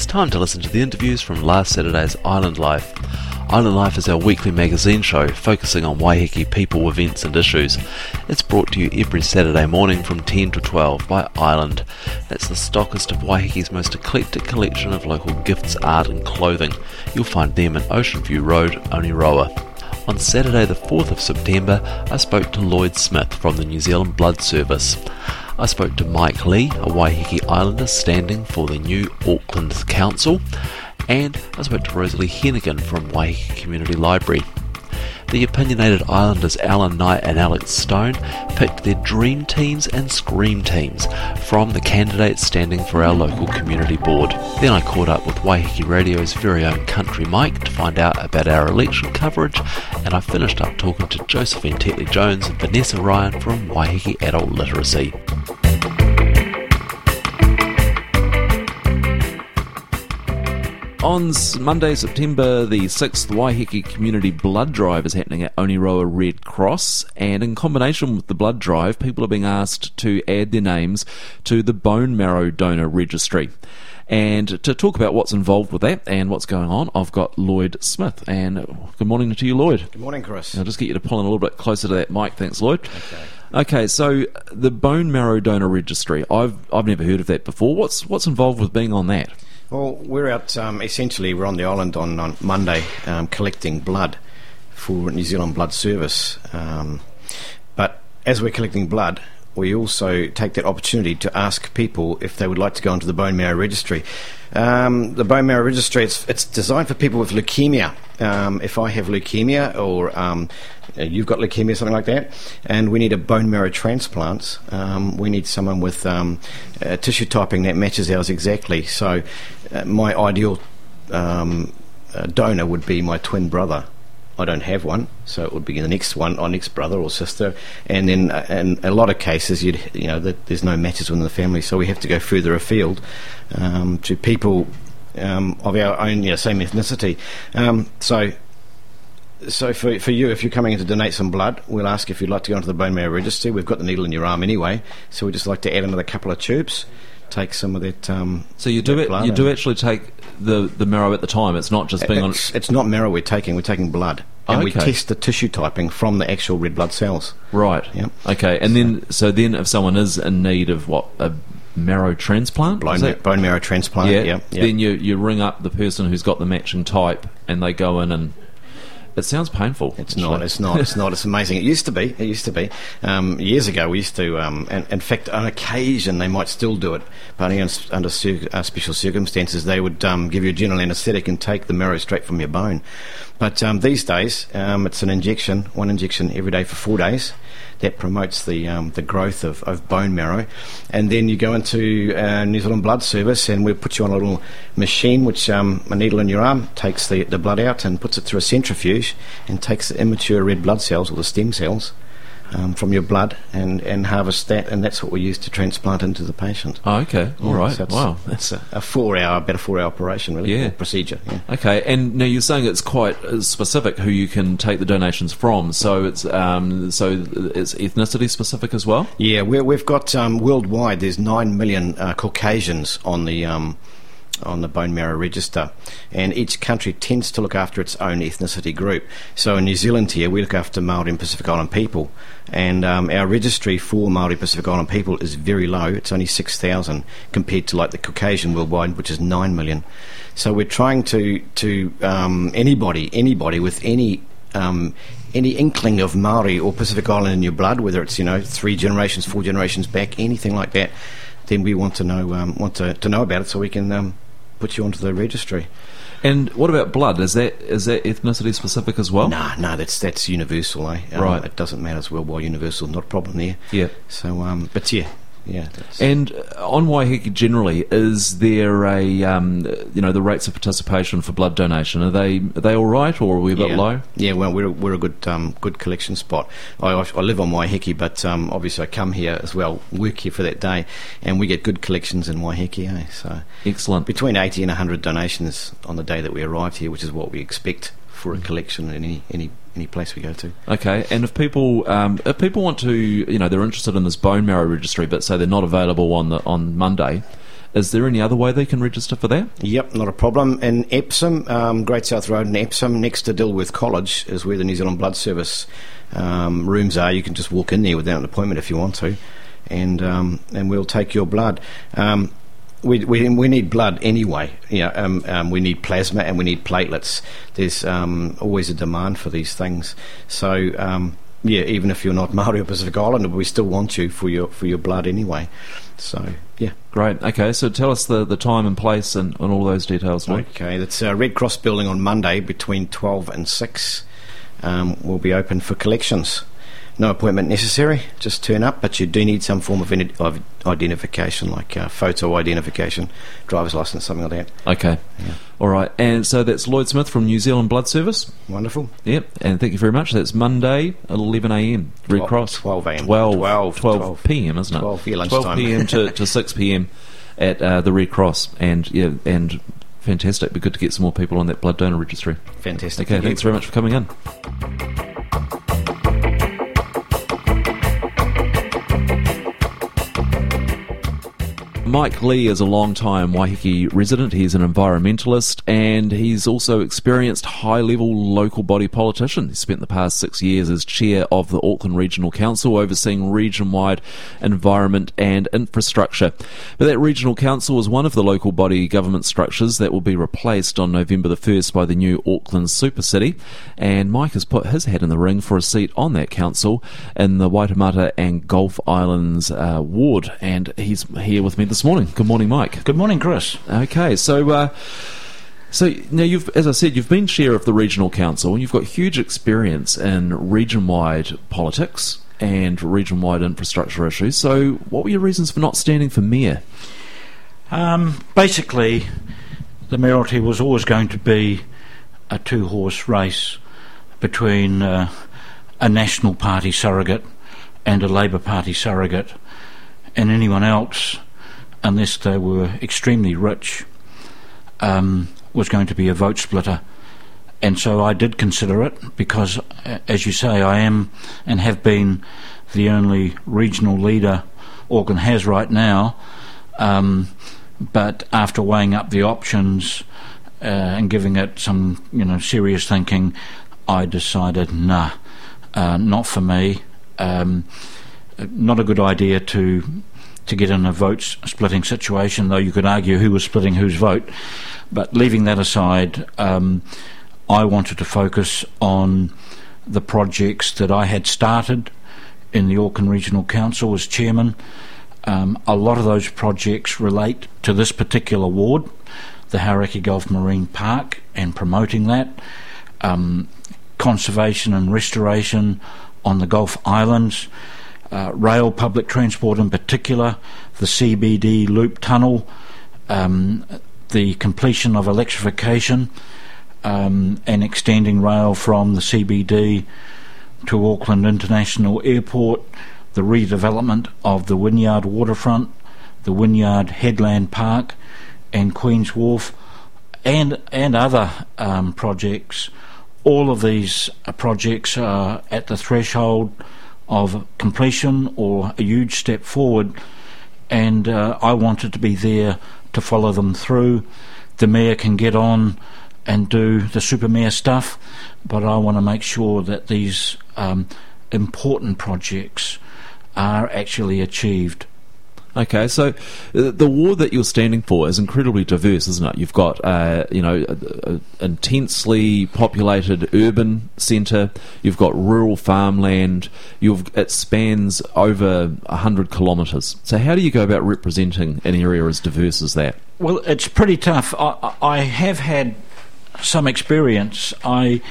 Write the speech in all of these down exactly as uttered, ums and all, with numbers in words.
time to listen to the interviews from last Saturday's Island Life. Island Life is our weekly magazine show focusing on Waiheke people, events and issues. It's brought to you every Saturday morning from ten to twelve by Island. That's the stockist of Waiheke's most eclectic collection of local gifts, art and clothing. You'll find them in Ocean View Road, Oniroa. On Saturday the fourth of September, I spoke to Lloyd Smith from the New Zealand Blood Service. I spoke to Mike Lee, a Waiheke Islander standing for the new Auckland Council, and I spoke to Rosalie Hennigan from Waiheke Community Library. The opinionated Islanders Alan Knight and Alex Stone picked their dream teams and scream teams from the candidates standing for our local community board. Then I caught up with Waiheke Radio's very own Country Mike to find out about our election coverage, and I finished up talking to Josephine Tetley-Jones and Vanessa Ryan from Waiheke Adult Literacy. On Monday, September the sixth, the Waiheke Community Blood Drive is happening at Oniroa Red Cross, and in combination with the blood drive, people are being asked to add their names to the bone marrow donor registry. And to talk about what's involved with that and what's going on, I've got Lloyd Smith. And good morning to you, Lloyd. Good morning, Chris. I'll just get you to pull in a little bit closer to that mic. Thanks, Lloyd. Okay. Okay, so the bone marrow donor registry, I've I've never heard of that before. What's what's involved with being on that? Well, we're out, um, essentially, we're on the island on, on Monday um, collecting blood for New Zealand Blood Service. Um, but as we're collecting blood, we also take that opportunity to ask people if they would like to go into the bone marrow registry. Um, the bone marrow registry, it's, it's designed for people with leukemia. Um, if I have leukemia or um, you've got leukemia, something like that, and we need a bone marrow transplant, um, we need someone with um, uh, tissue typing that matches ours exactly. So uh, my ideal um, uh, donor would be my twin brother. I don't have one, so it would be the next one, our next brother or sister. And then, uh, in a lot of cases, you'd you know, the, there's no matches within the family, so we have to go further afield um, to people um, of our own, you know, same ethnicity. Um, so, so for for you, if you're coming in to donate some blood, we'll ask if you'd like to go into the bone marrow registry. We've got the needle in your arm anyway, so we just like to add another couple of tubes. Take some of that. Um, so you do it. You do actually take the the marrow at the time. It's not just being it's, on. It's not marrow we're taking. We're taking blood, and oh, okay. we test the tissue typing from the actual red blood cells. Right. Yep. Okay. And so, then, so then, if someone is in need of what a marrow transplant, bone, ma- bone marrow transplant. Yeah. Yep, yep. Then you you ring up the person who's got the matching type, and they go in and. It sounds painful. It's not. It's not. It's not. It's amazing. It used to be. It used to be. Um, years ago, we used to. Um, and in fact, on occasion, they might still do it, but only under cir- uh, special circumstances, they would um, give you a general anaesthetic and take the marrow straight from your bone. But um, these days, um, it's an injection, one injection every day for four days. That promotes the um, the growth of, of bone marrow, and then you go into uh, New Zealand Blood Service, and we put you on a little machine, which um, a needle in your arm takes the, the blood out and puts it through a centrifuge, and takes the immature red blood cells or the stem cells um, from your blood and, and harvests that, and that's what we use to transplant into the patient. Oh, okay, all yeah, right. So it's, wow, that's a, a four-hour, about a four-hour operation, really, yeah. or procedure. Yeah. Okay, and now you're saying it's quite specific who you can take the donations from. So it's um, so it's ethnicity specific as well. Yeah, we're, we've got um, worldwide. There's nine million uh, Caucasians on the. Um, on the bone marrow register, and each country tends to look after its own ethnicity group. So in New Zealand here, we look after Māori and Pacific Island people, and um, our registry for Māori Pacific Island people is very low. It's only six thousand compared to like the Caucasian worldwide, which is nine million. So we're trying to to um, anybody anybody with any um, any inkling of Māori or Pacific Island in your blood, whether it's, you know, three generations, four generations back, anything like that, then we want to know um, want to, to know about it so we can um, put you onto the registry. And what about blood? Is that is that ethnicity specific as well? No, nah, no, nah, that's that's universal, eh? Um, right. It doesn't matter. It's worldwide universal. Not a problem there. Yeah. So, um, but yeah. Yeah, that's and on Waiheke generally, is there a um, you know the rates of participation for blood donation? Are they are they all right, or are we a bit yeah. low? Yeah, well, we're we're a good um, good collection spot. I, I live on Waiheke, but um, obviously I come here as well, work here for that day, and we get good collections in Waiheke. Eh? So excellent. Between eighty and a hundred donations on the day that we arrived here, which is what we expect for a collection in any any. any place we go to. Okay, and if people um, if people want to, you know, they're interested in this bone marrow registry, but say they're not available on the on Monday, Is there any other way they can register for that? Yep, not a problem. In Epsom, um, Great South Road in Epsom, next to Dilworth College, is where the New Zealand Blood Service um, rooms are. You can just walk in there without an appointment if you want to, and um, and we'll take your blood. Um, we, we we need blood anyway. You know, um, um, we need plasma and we need platelets. There's um, always a demand for these things. So. Um, Yeah, even if you're not Māori or Pacific Islander, we still want you for your for your blood anyway. So, yeah. Great. Okay, so tell us the, the time and place and, and all those details, Mike. Okay, that's uh, Red Cross building on Monday between twelve and six. Um, will be open for collections. No appointment necessary, just turn up, but you do need some form of, in- of identification, like uh, photo identification, driver's licence, something like that. Okay. Yeah. All right, and so that's Lloyd Smith from New Zealand Blood Service. Wonderful. Yep, and thank you very much. That's Monday at eleven a.m. Red twelve, Cross. twelve a.m. twelve, twelve, twelve p.m, isn't it? twelve, yeah, lunchtime. twelve p.m. to, to six p.m. at uh, the Red Cross. And, yeah, and fantastic. It'd be good to get some more people on that blood donor registry. Fantastic. Okay, Thank thanks you. very much for coming in. Mike Lee is a long-time Waiheke resident. He's an environmentalist and he's also experienced high-level local body politician. He spent the past six years as chair of the Auckland Regional Council, overseeing region-wide environment and infrastructure. But that regional council was one of the local body government structures that will be replaced on November the first by the new Auckland Super City. And Mike has put his hat in the ring for a seat on that council in the Waitemata and Gulf Islands uh, ward. And he's here with me this morning. Good morning, Mike. Good morning, Chris. Okay, so uh, so now you've, as I said, you've been chair of the regional council, and you've got huge experience in region-wide politics and region-wide infrastructure issues. So, what were your reasons for not standing for mayor? Um, basically, the mayoralty was always going to be a two-horse race between uh, a National Party surrogate and a Labour Party surrogate, and anyone else, unless they were extremely rich, um, was going to be a vote splitter. And so I did consider it because, as you say, I am and have been the only regional leader Auckland has right now. Um, but after weighing up the options uh, and giving it some, you know, serious thinking, I decided, nah, uh, not for me. Um, not a good idea to to get in a vote-splitting situation, though you could argue who was splitting whose vote. But leaving that aside, um, I wanted to focus on the projects that I had started in the Auckland Regional Council as chairman. Um, a lot of those projects relate to this particular ward, the Hauraki Gulf Marine Park, and promoting that, um, conservation and restoration on the Gulf Islands, Uh, rail public transport in particular, the C B D loop tunnel, um, the completion of electrification um, and extending rail from the C B D to Auckland International Airport, the redevelopment of the Wynyard waterfront, the Wynyard Headland Park and Queen's Wharf, and, and other um, projects. All of these uh, projects are at the threshold of completion or a huge step forward, and uh, I wanted to be there to follow them through. The mayor can get on and do the super mayor stuff, but I want to make sure that these um, important projects are actually achieved. Okay, so uh, the ward that you're standing for is incredibly diverse, isn't it? You've got, uh, you know, an intensely populated urban centre. You've got rural farmland. You've it spans over a hundred kilometres. So how do you go about representing an area as diverse as that? Well, it's pretty tough. I, I have had some experience. I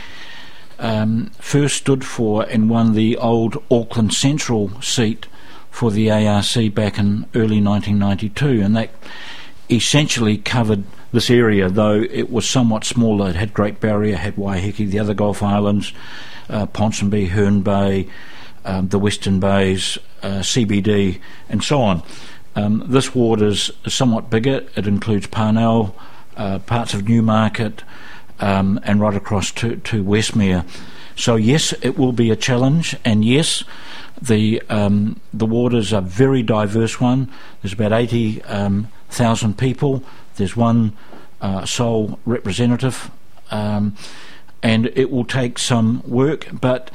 um, first stood for and won the old Auckland Central seat for the A R C back in early nineteen ninety-two, and that essentially covered this area, though it was somewhat smaller. It had Great Barrier, had Waiheke, the other Gulf Islands, uh, Ponsonby, Herne Bay, um, the Western Bays, uh, C B D, and so on. Um, this ward is, is somewhat bigger. It includes Parnell, uh, parts of Newmarket, um, and right across to, to Westmere. So yes, it will be a challenge, and yes, the um, the ward is a very diverse one. There's about eighty um, thousand people. There's one uh, sole representative, um, and it will take some work. But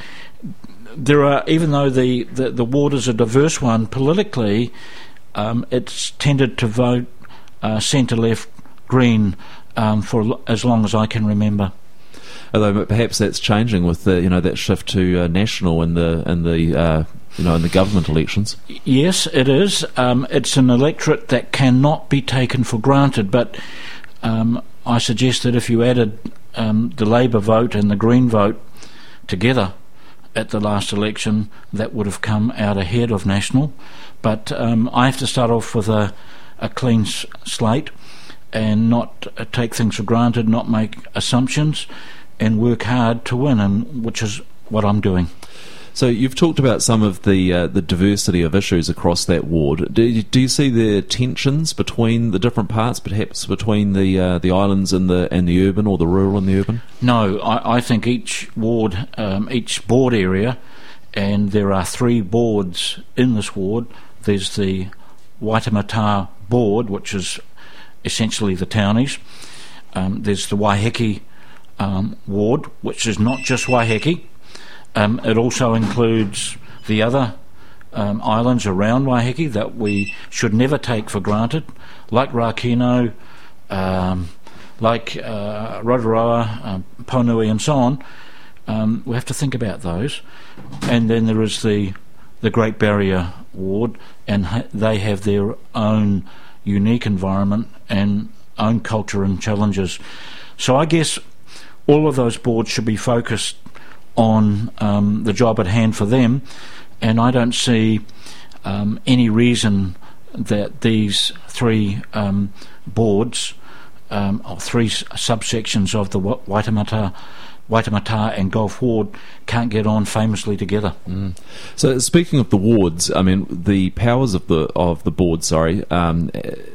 there are, even though the, the, the ward is a diverse one politically, um, it's tended to vote uh, centre left Green um, for l- as long as I can remember. Although perhaps that's changing with the, you know, that shift to uh, national in the in the uh, you know in the government elections. Yes, it is. Um, it's an electorate that cannot be taken for granted. But um, I suggest that if you added um, the Labour vote and the Green vote together at the last election, that would have come out ahead of national. But um, I have to start off with a, a clean s- slate and not uh, take things for granted, not make assumptions, and work hard to win, and which is what I'm doing. So you've talked about some of the uh, the diversity of issues across that ward. Do you, do you see the tensions between the different parts, perhaps between the uh, the islands and the and the urban, or the rural and the urban? No, I, I think each ward, um, each board area, and there are three boards in this ward. There's the Waitemata board, which is essentially the townies. Um, there's the Waiheke Um, ward, which is not just Waiheke. Um, it also includes the other um, islands around Waiheke that we should never take for granted, like Rakino, um, like uh, Rotorua, um, Ponui and so on. Um, we have to think about those. And then there is the the Great Barrier ward, and ha- they have their own unique environment and own culture and challenges. So I guess all of those boards should be focused on um, the job at hand for them, and I don't see um, any reason that these three um, boards, um, or three s- subsections of the Wa- Waitemata, Waitemata and Gulf Ward can't get on famously together. Mm. So speaking of the wards, I mean the powers of the of the board, sorry, um,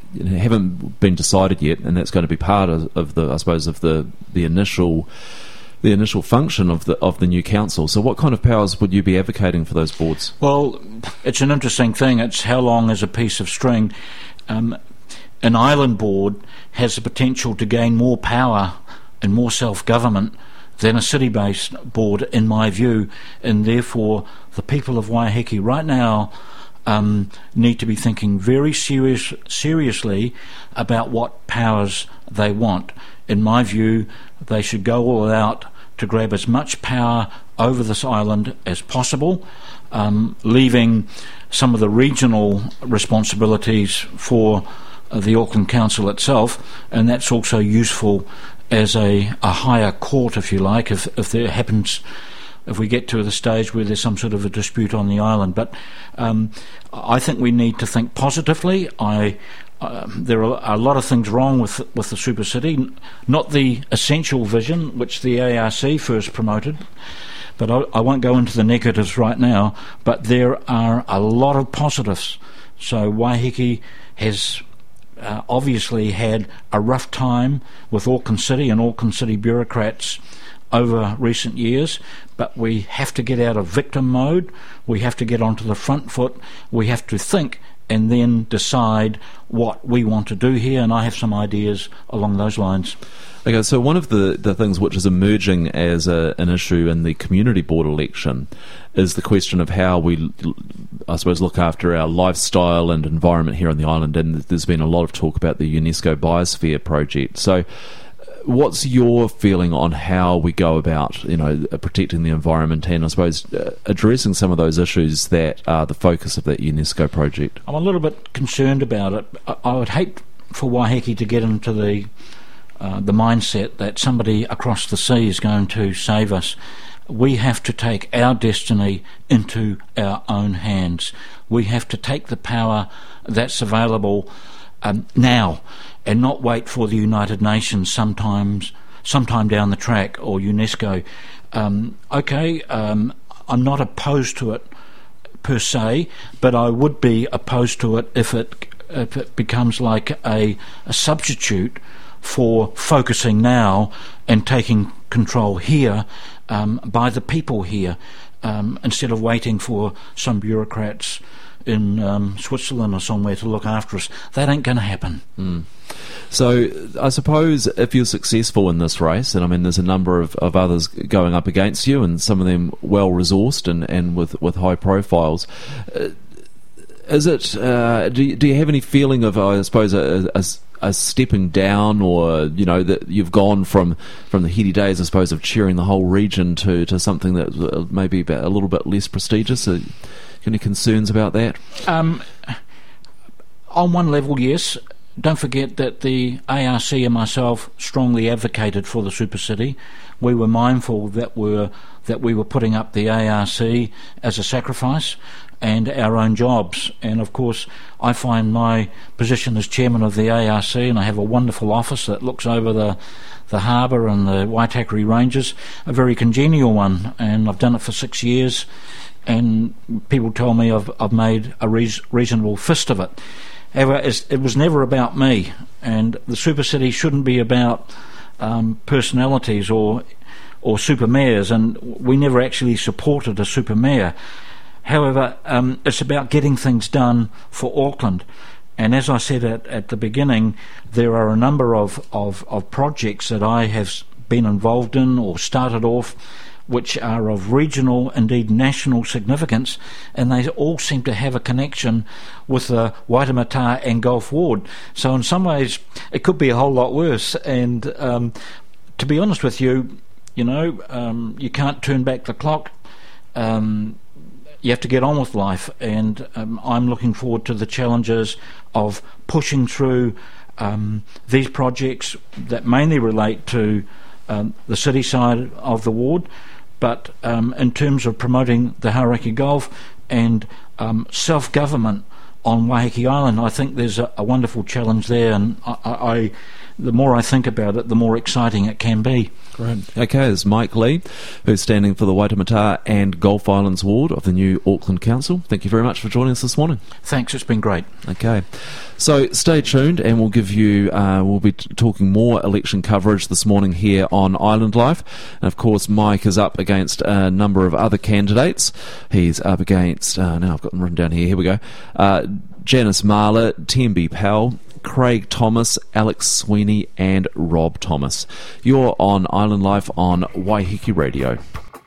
haven't been decided yet, and that's going to be part of, of the, I suppose, of the, the initial the initial function of the of the new council. So what kind of powers would you be advocating for those boards? Well, it's an interesting thing. It's how long is a piece of string. Um, an island board has the potential to gain more power and more self-government than a city-based board, in my view, and therefore the people of Waiheke right now um, need to be thinking very serious, seriously about what powers they want. In my view, they should go all out to grab as much power over this island as possible, um, leaving some of the regional responsibilities for uh, the Auckland Council itself, and that's also useful as a, a higher court, if you like, if, if there happens, if we get to the stage where there's some sort of a dispute on the island. But um, I think we need to think positively. I uh, there are a lot of things wrong with with the super city, not the essential vision which the A R C first promoted, but I, I won't go into the negatives right now, but there are a lot of positives. So Waiheke has Uh, obviously had a rough time with Auckland City and Auckland City bureaucrats over recent years, but we have to get out of victim mode. We have to get onto the front foot. We have to think and then decide what we want to do here, and I have some ideas along those lines. Okay, so one of the, the things which is emerging as a, an issue in the community board election is the question of how we, I suppose, look after our lifestyle and environment here on the island, and there's been a lot of talk about the UNESCO Biosphere project. So what's your feeling on how we go about, you know, protecting the environment and, I suppose, uh, addressing some of those issues that are the focus of that UNESCO project? I'm a little bit concerned about it. I, I would hate for Waiheke to get into the Uh, the mindset that somebody across the sea is going to save us. We have to take our destiny into our own hands. We have to take the power that's available um, now, and not wait for the United Nations sometimes, sometime down the track, or UNESCO. Um, okay, um, I'm not opposed to it per se, but I would be opposed to it if it if it becomes like a, a substitute for focusing now and taking control here um, by the people here, um, instead of waiting for some bureaucrats in um, Switzerland or somewhere to look after us. That ain't going to happen. Mm. So I suppose if you're successful in this race, and I mean there's a number of, of others going up against you, and some of them well-resourced and, and with, with high profiles, uh, is it, uh, do, you, do you have any feeling of, I suppose, a, a, a stepping down, or, you know, that you've gone from, from the heady days, I suppose, of cheering the whole region to, to something that maybe a little bit less prestigious? Are any concerns about that? Um, on one level, yes. Don't forget that the A R C and myself strongly advocated for the Super City. We were mindful that we're, that we were putting up the A R C as a sacrifice and our own jobs. And of course, I find my position as chairman of the A R C, and I have a wonderful office that looks over the the harbour and the Waitakere Ranges, a very congenial one, and I've done it for six years, and people tell me I've, I've made a reas- reasonable fist of it. However, it's, it was never about me, and the Super City shouldn't be about um, personalities or or super mayors, and we never actually supported a super mayor. However, um, it's about getting things done for Auckland. And as I said at, at the beginning, there are a number of, of, of projects that I have been involved in or started off which are of regional, indeed national significance, and they all seem to have a connection with the Waitemata and Gulf Ward. So in some ways, it could be a whole lot worse. And um, to be honest with you, you know, um, you can't turn back the clock. Um, you have to get on with life, and um, I'm looking forward to the challenges of pushing through um, these projects that mainly relate to um, the city side of the ward, but um, in terms of promoting the Hauraki Gulf and um, self-government on Waiheke Island, I think there's a, a wonderful challenge there, and I, I, the more I think about it, the more exciting it can be. Great. Okay, it's Mike Lee, who's standing for the Waitemata and Gulf Islands Ward of the new Auckland Council. Thank you very much for joining us this morning. Thanks, it's been great. Okay, so stay tuned, and we'll give you, uh, we'll be t- talking more election coverage this morning here on Island Life. And of course, Mike is up against a number of other candidates. He's up against, uh, now I've got them written down here, here we go, uh, Janice Marler, Tembi Powell, Craig Thomas, Alex Sweeney and Rob Thomas. You're on Island Life on Waiheke Radio.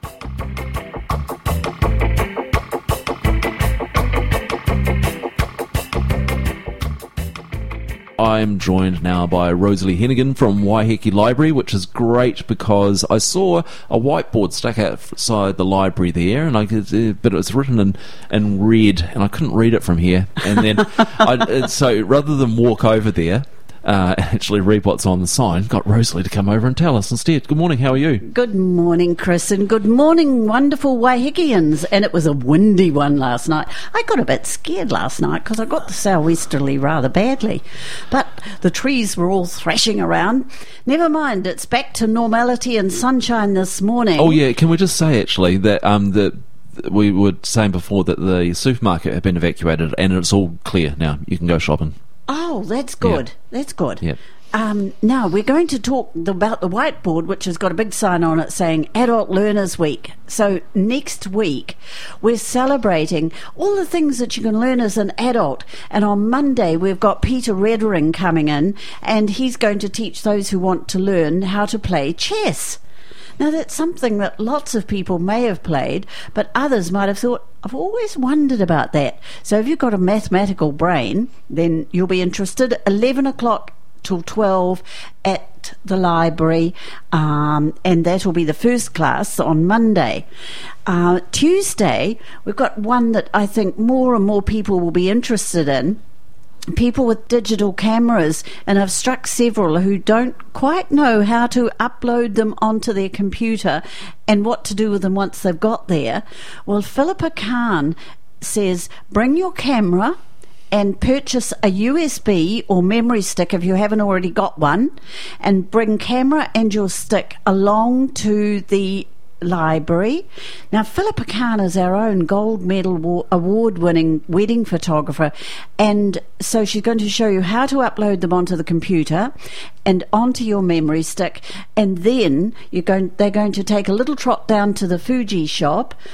I'm joined now by Rosalie Hennigan from Waiheke Library, which is great because I saw a whiteboard stuck outside the library there, and I could, but it was written in, in red, and I couldn't read it from here. And then, I, so rather than walk over there uh, and actually read what's on the sign, got Rosalie to come over and tell us instead. Good morning, how are you? Good morning, Chris, and good morning, wonderful Waihekians. And it was a windy one last night. I got a bit scared last night because I got the sou'westerly rather badly. But the trees were all thrashing around. Never mind, it's back to normality and sunshine this morning. Oh yeah, can we just say actually that um the we were saying before that the supermarket had been evacuated and it's all clear now. You can go shopping. Oh, that's good. Yeah. That's good. Yeah. Um, now, we're going to talk about the whiteboard, which has got a big sign on it saying Adult Learners Week. So next week, we're celebrating all the things that you can learn as an adult. And on Monday, we've got Peter Redering coming in, and he's going to teach those who want to learn how to play chess. Now, that's something that lots of people may have played, but others might have thought, I've always wondered about that. So if you've got a mathematical brain, then you'll be interested. eleven o'clock till twelve at the library, um, and that will be the first class on Monday. Uh, Tuesday, we've got one that I think more and more people will be interested in. People with digital cameras, and I've struck several who don't quite know how to upload them onto their computer and what to do with them once they've got there. Well, Philippa Khan says, bring your camera and purchase a U S B or memory stick if you haven't already got one, and bring camera and your stick along to the library. Now, Philippa Khan is our own gold medal award-winning wedding photographer, and so she's going to show you how to upload them onto the computer and onto your memory stick, and then you're going they're going to take a little trot down to the Fuji shop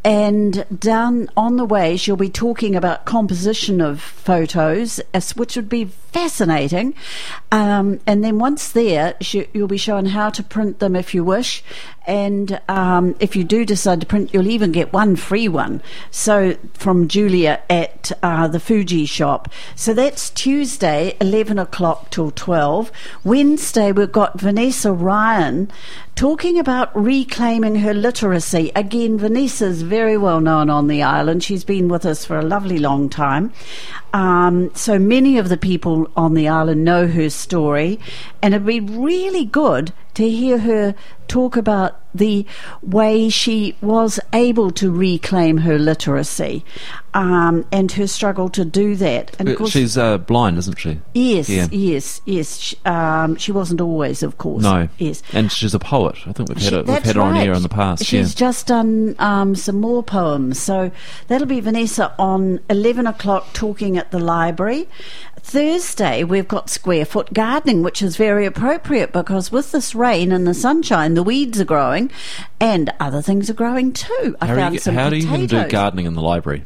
and down on the way she'll be talking about composition of photos, as- which would be fascinating. Um, and then once there, she, you'll be shown how to print them if you wish. And um, if you do decide to print, you'll even get one free one. So from Julia at uh, the Fuji shop. So that's Tuesday, eleven o'clock till twelve. Wednesday, we've got Vanessa Ryan talking about reclaiming her literacy. Again, Vanessa's very well known on the island. She's been with us for a lovely long time. Um, so many of the people on the island know her story, and it'd be really good to hear her talk about the way she was able to reclaim her literacy um, and her struggle to do that. And of course, she's uh, blind, isn't she? Yes, Yeah. yes, yes. She, um, she wasn't always, of course. No. Yes. And she's a poet. I think we've had, She- it, we've that's had her on right. air in the past. She's yeah. just done um, some more poems. So that'll be Vanessa on eleven o'clock talking at the library. Thursday, we've got Square Foot Gardening, which is very appropriate because with this rain and the sunshine, the weeds are growing and other things are growing too. I How, found do you, some how do you even do potatoes. gardening in the library?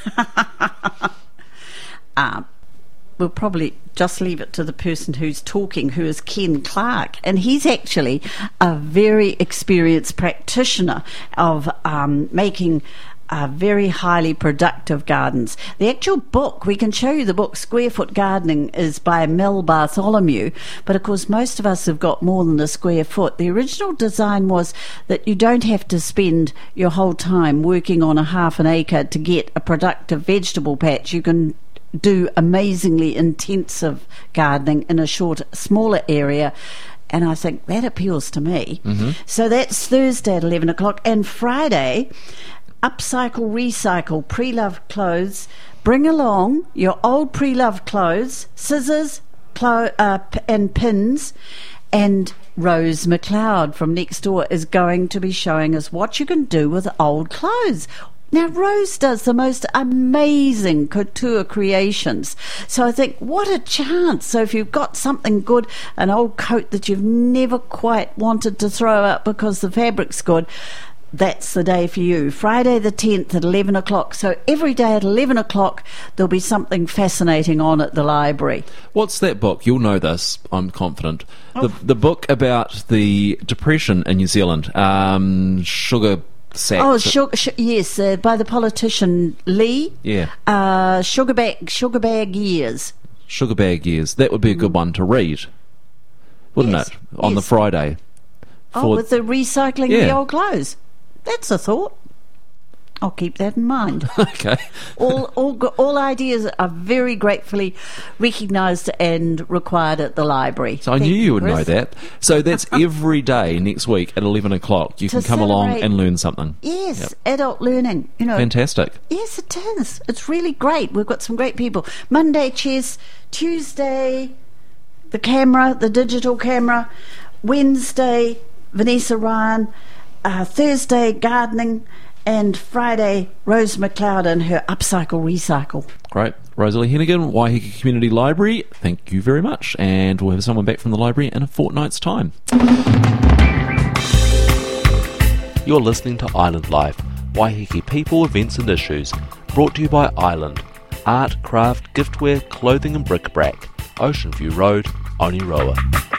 Um, we'll probably just leave it to the person who's talking, who is Ken Clark. And he's actually a very experienced practitioner of um, making uh, very highly productive gardens. The actual book, we can show you the book, Square Foot Gardening, is by Mel Bartholomew. But of course, most of us have got more than a square foot. The original design was that you don't have to spend your whole time working on a half an acre to get a productive vegetable patch. You can do amazingly intensive gardening in a short, smaller area. And I think that appeals to me. Mm-hmm. So that's Thursday at eleven o'clock. And Friday, upcycle, recycle, pre-loved clothes. Bring along your old pre-loved clothes, scissors clo- uh, p- and pins. And Rose McLeod from next door is going to be showing us what you can do with old clothes. Now, Rose does the most amazing couture creations. So I think, what a chance. So if you've got something good, an old coat that you've never quite wanted to throw out because the fabric's good, that's the day for you. Friday the tenth at eleven o'clock. So every day at eleven o'clock, there'll be something fascinating on at the library. What's that book? You'll know this, I'm confident. The, the book about the depression in New Zealand. Um, sugar... Sacks. Oh, sugar, sh- yes, uh, by the politician Lee. Yeah. Uh, sugar bag, sugar bag years. Sugar bag years. That would be a good one to read, wouldn't Yes, it? On the yes. Friday. Oh, For- with the recycling of Yeah. the old clothes. That's a thought. I'll keep that in mind. Okay. all, all, go- all ideas are very gratefully recognised and required at the library. So I Thank knew you would know Chris. that. So that's every day next week at eleven o'clock. You To can come along celebrate- and learn something. Yes, Yep. adult learning. You know, Fantastic. yes, it is. It's really great. We've got some great people. Monday, chess. Tuesday, the camera, the digital camera. Wednesday, Vanessa Ryan. Uh, Thursday, gardening. And Friday, Rose McLeod and her upcycle, recycle. Great. Rosalie Hennigan, Waiheke Community Library, thank you very much. And we'll have someone back from the library in a fortnight's time. You're listening to Island Life, Waiheke people, events and issues. Brought to you by Island. Art, craft, giftware, clothing and bric-a-brac. Ocean View Road, Oniroa.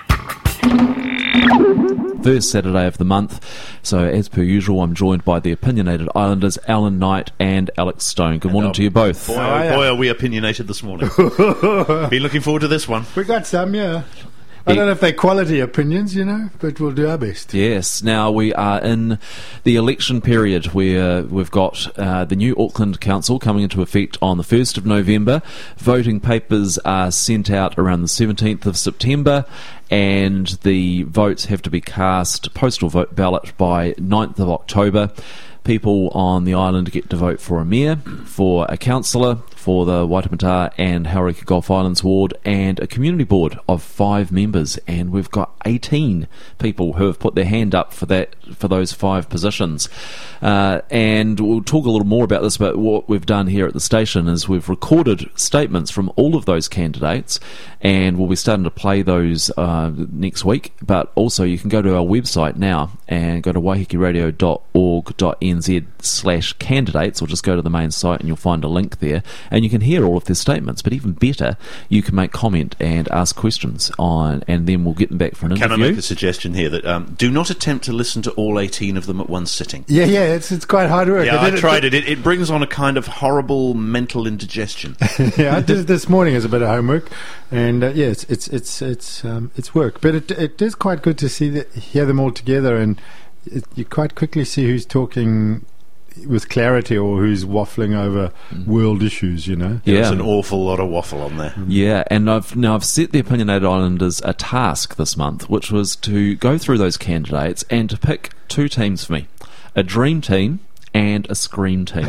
First Saturday of the month. So as per usual, I'm joined by the opinionated Islanders, Alan Knight and Alex Stone. Good morning to you both. Boy, How are oh, ya? boy, are we opinionated this morning. Been looking forward to this one. We got some, yeah. I don't know if they're quality opinions, you know, but we'll do our best. Yes, now we are in the election period where we've got uh, the new Auckland Council coming into effect on the first of November. Voting papers are sent out around the seventeenth of September, and the votes have to be cast postal vote ballot by ninth of October. People on the island get to vote for a mayor, for a councillor, for for the Waitemata and Haurika Gulf Islands ward, and a community board of five members, and we've got eighteen people who have put their hand up for that for those five positions. Uh, and we'll talk a little more about this, but what we've done here at the station is we've recorded statements from all of those candidates, and we'll be starting to play those uh, next week. But also you can go to our website now and go to waihekiradio dot org dot n z slash candidates, or just go to the main site and you'll find a link there, and you can hear all of their statements. But even better, you can make comment and ask questions on, and then we'll get them back for an Can interview. I make a suggestion here that um, do not attempt to listen to all eighteen of them at one sitting. Yeah, yeah, it's it's quite hard work. Yeah, I, did tried it. it. It brings on a kind of horrible mental indigestion. Yeah, I did it this morning as a bit of homework, and uh, yeah, it's it's it's it's um, it's work. But it it is quite good to see that, hear them all together, and it, you quite quickly see who's talking with clarity or who's waffling over mm. world issues, you know. Yeah, Yeah. there's an awful lot of waffle on there. Yeah, and I've now I've set the Opinionated Islanders a task this month, which was to go through those candidates and to pick two teams for me: a dream team and a scream team,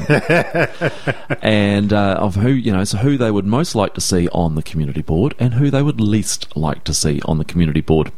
and uh, of who you know, so who they would most like to see on the community board and who they would least like to see on the community board.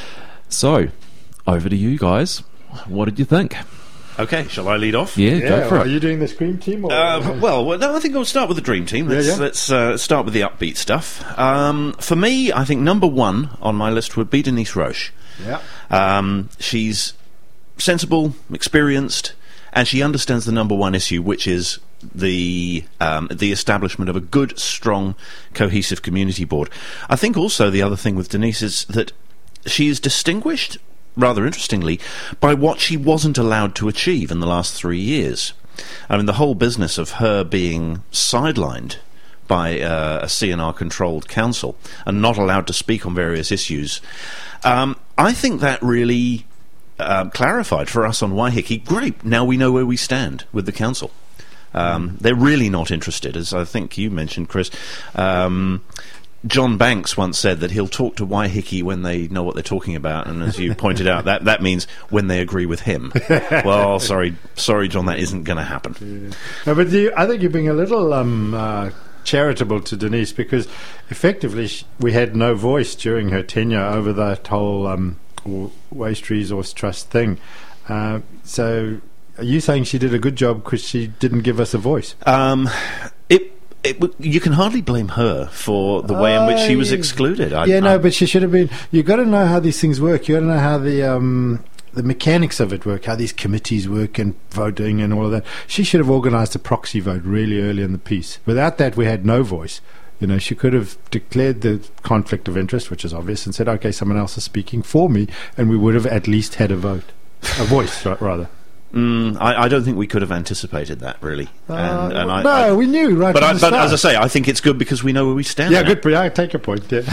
So, over to you guys. What did you think? Okay, shall I lead off? Yeah, Yeah, go for are it. you doing the Scream team? Or Uh, well, well, no, I think I'll start with the dream team. Let's, Yeah, yeah. let's uh, start with the upbeat stuff. Um, for me, I think number one on my list would be Denise Roche. yeah. Um, she's sensible, experienced, and she understands the number one issue, which is the um, the establishment of a good, strong, cohesive community board. I think also the other thing with Denise is that she is distinguished, rather interestingly, by what she wasn't allowed to achieve in the last three years. I mean, the whole business of her being sidelined by uh, a C N R-controlled council and not allowed to speak on various issues, um, I think that really uh, clarified for us on Waiheke, great, now we know where we stand with the council. Um, they're really not interested, as I think you mentioned, Chris. Um, John Banks once said that he'll talk to Waiheke when they know what they're talking about, and as you pointed out, that, that means when they agree with him. Well, sorry, sorry, John, that isn't going to happen. Yeah. No, but you, I think you're being a little um, uh, charitable to Denise, because effectively sh- we had no voice during her tenure over that whole um, w- Waste Resource Trust thing. Uh, so are you saying she did a good job because she didn't give us a voice? Um, it, it, w- you can hardly blame her for the way in which she was Uh, excluded. I, yeah, no, I, but she should have been. You've got to know how these things work. You've got to know how the um, the mechanics of it work, how these committees work and voting and all of that. She should have organised a proxy vote really early in the piece. Without that, we had no voice. You know, she could have declared the conflict of interest, which is obvious, and said, okay, someone else is speaking for me, and we would have at least had a vote. A voice, ra- rather. Mm, I, I don't think we could have anticipated that, really. Uh, and, and I, no, I, we knew right but, from I, the but start. as I say, I think it's good because we know where we stand. Yeah, now. good. But I take your point, yeah.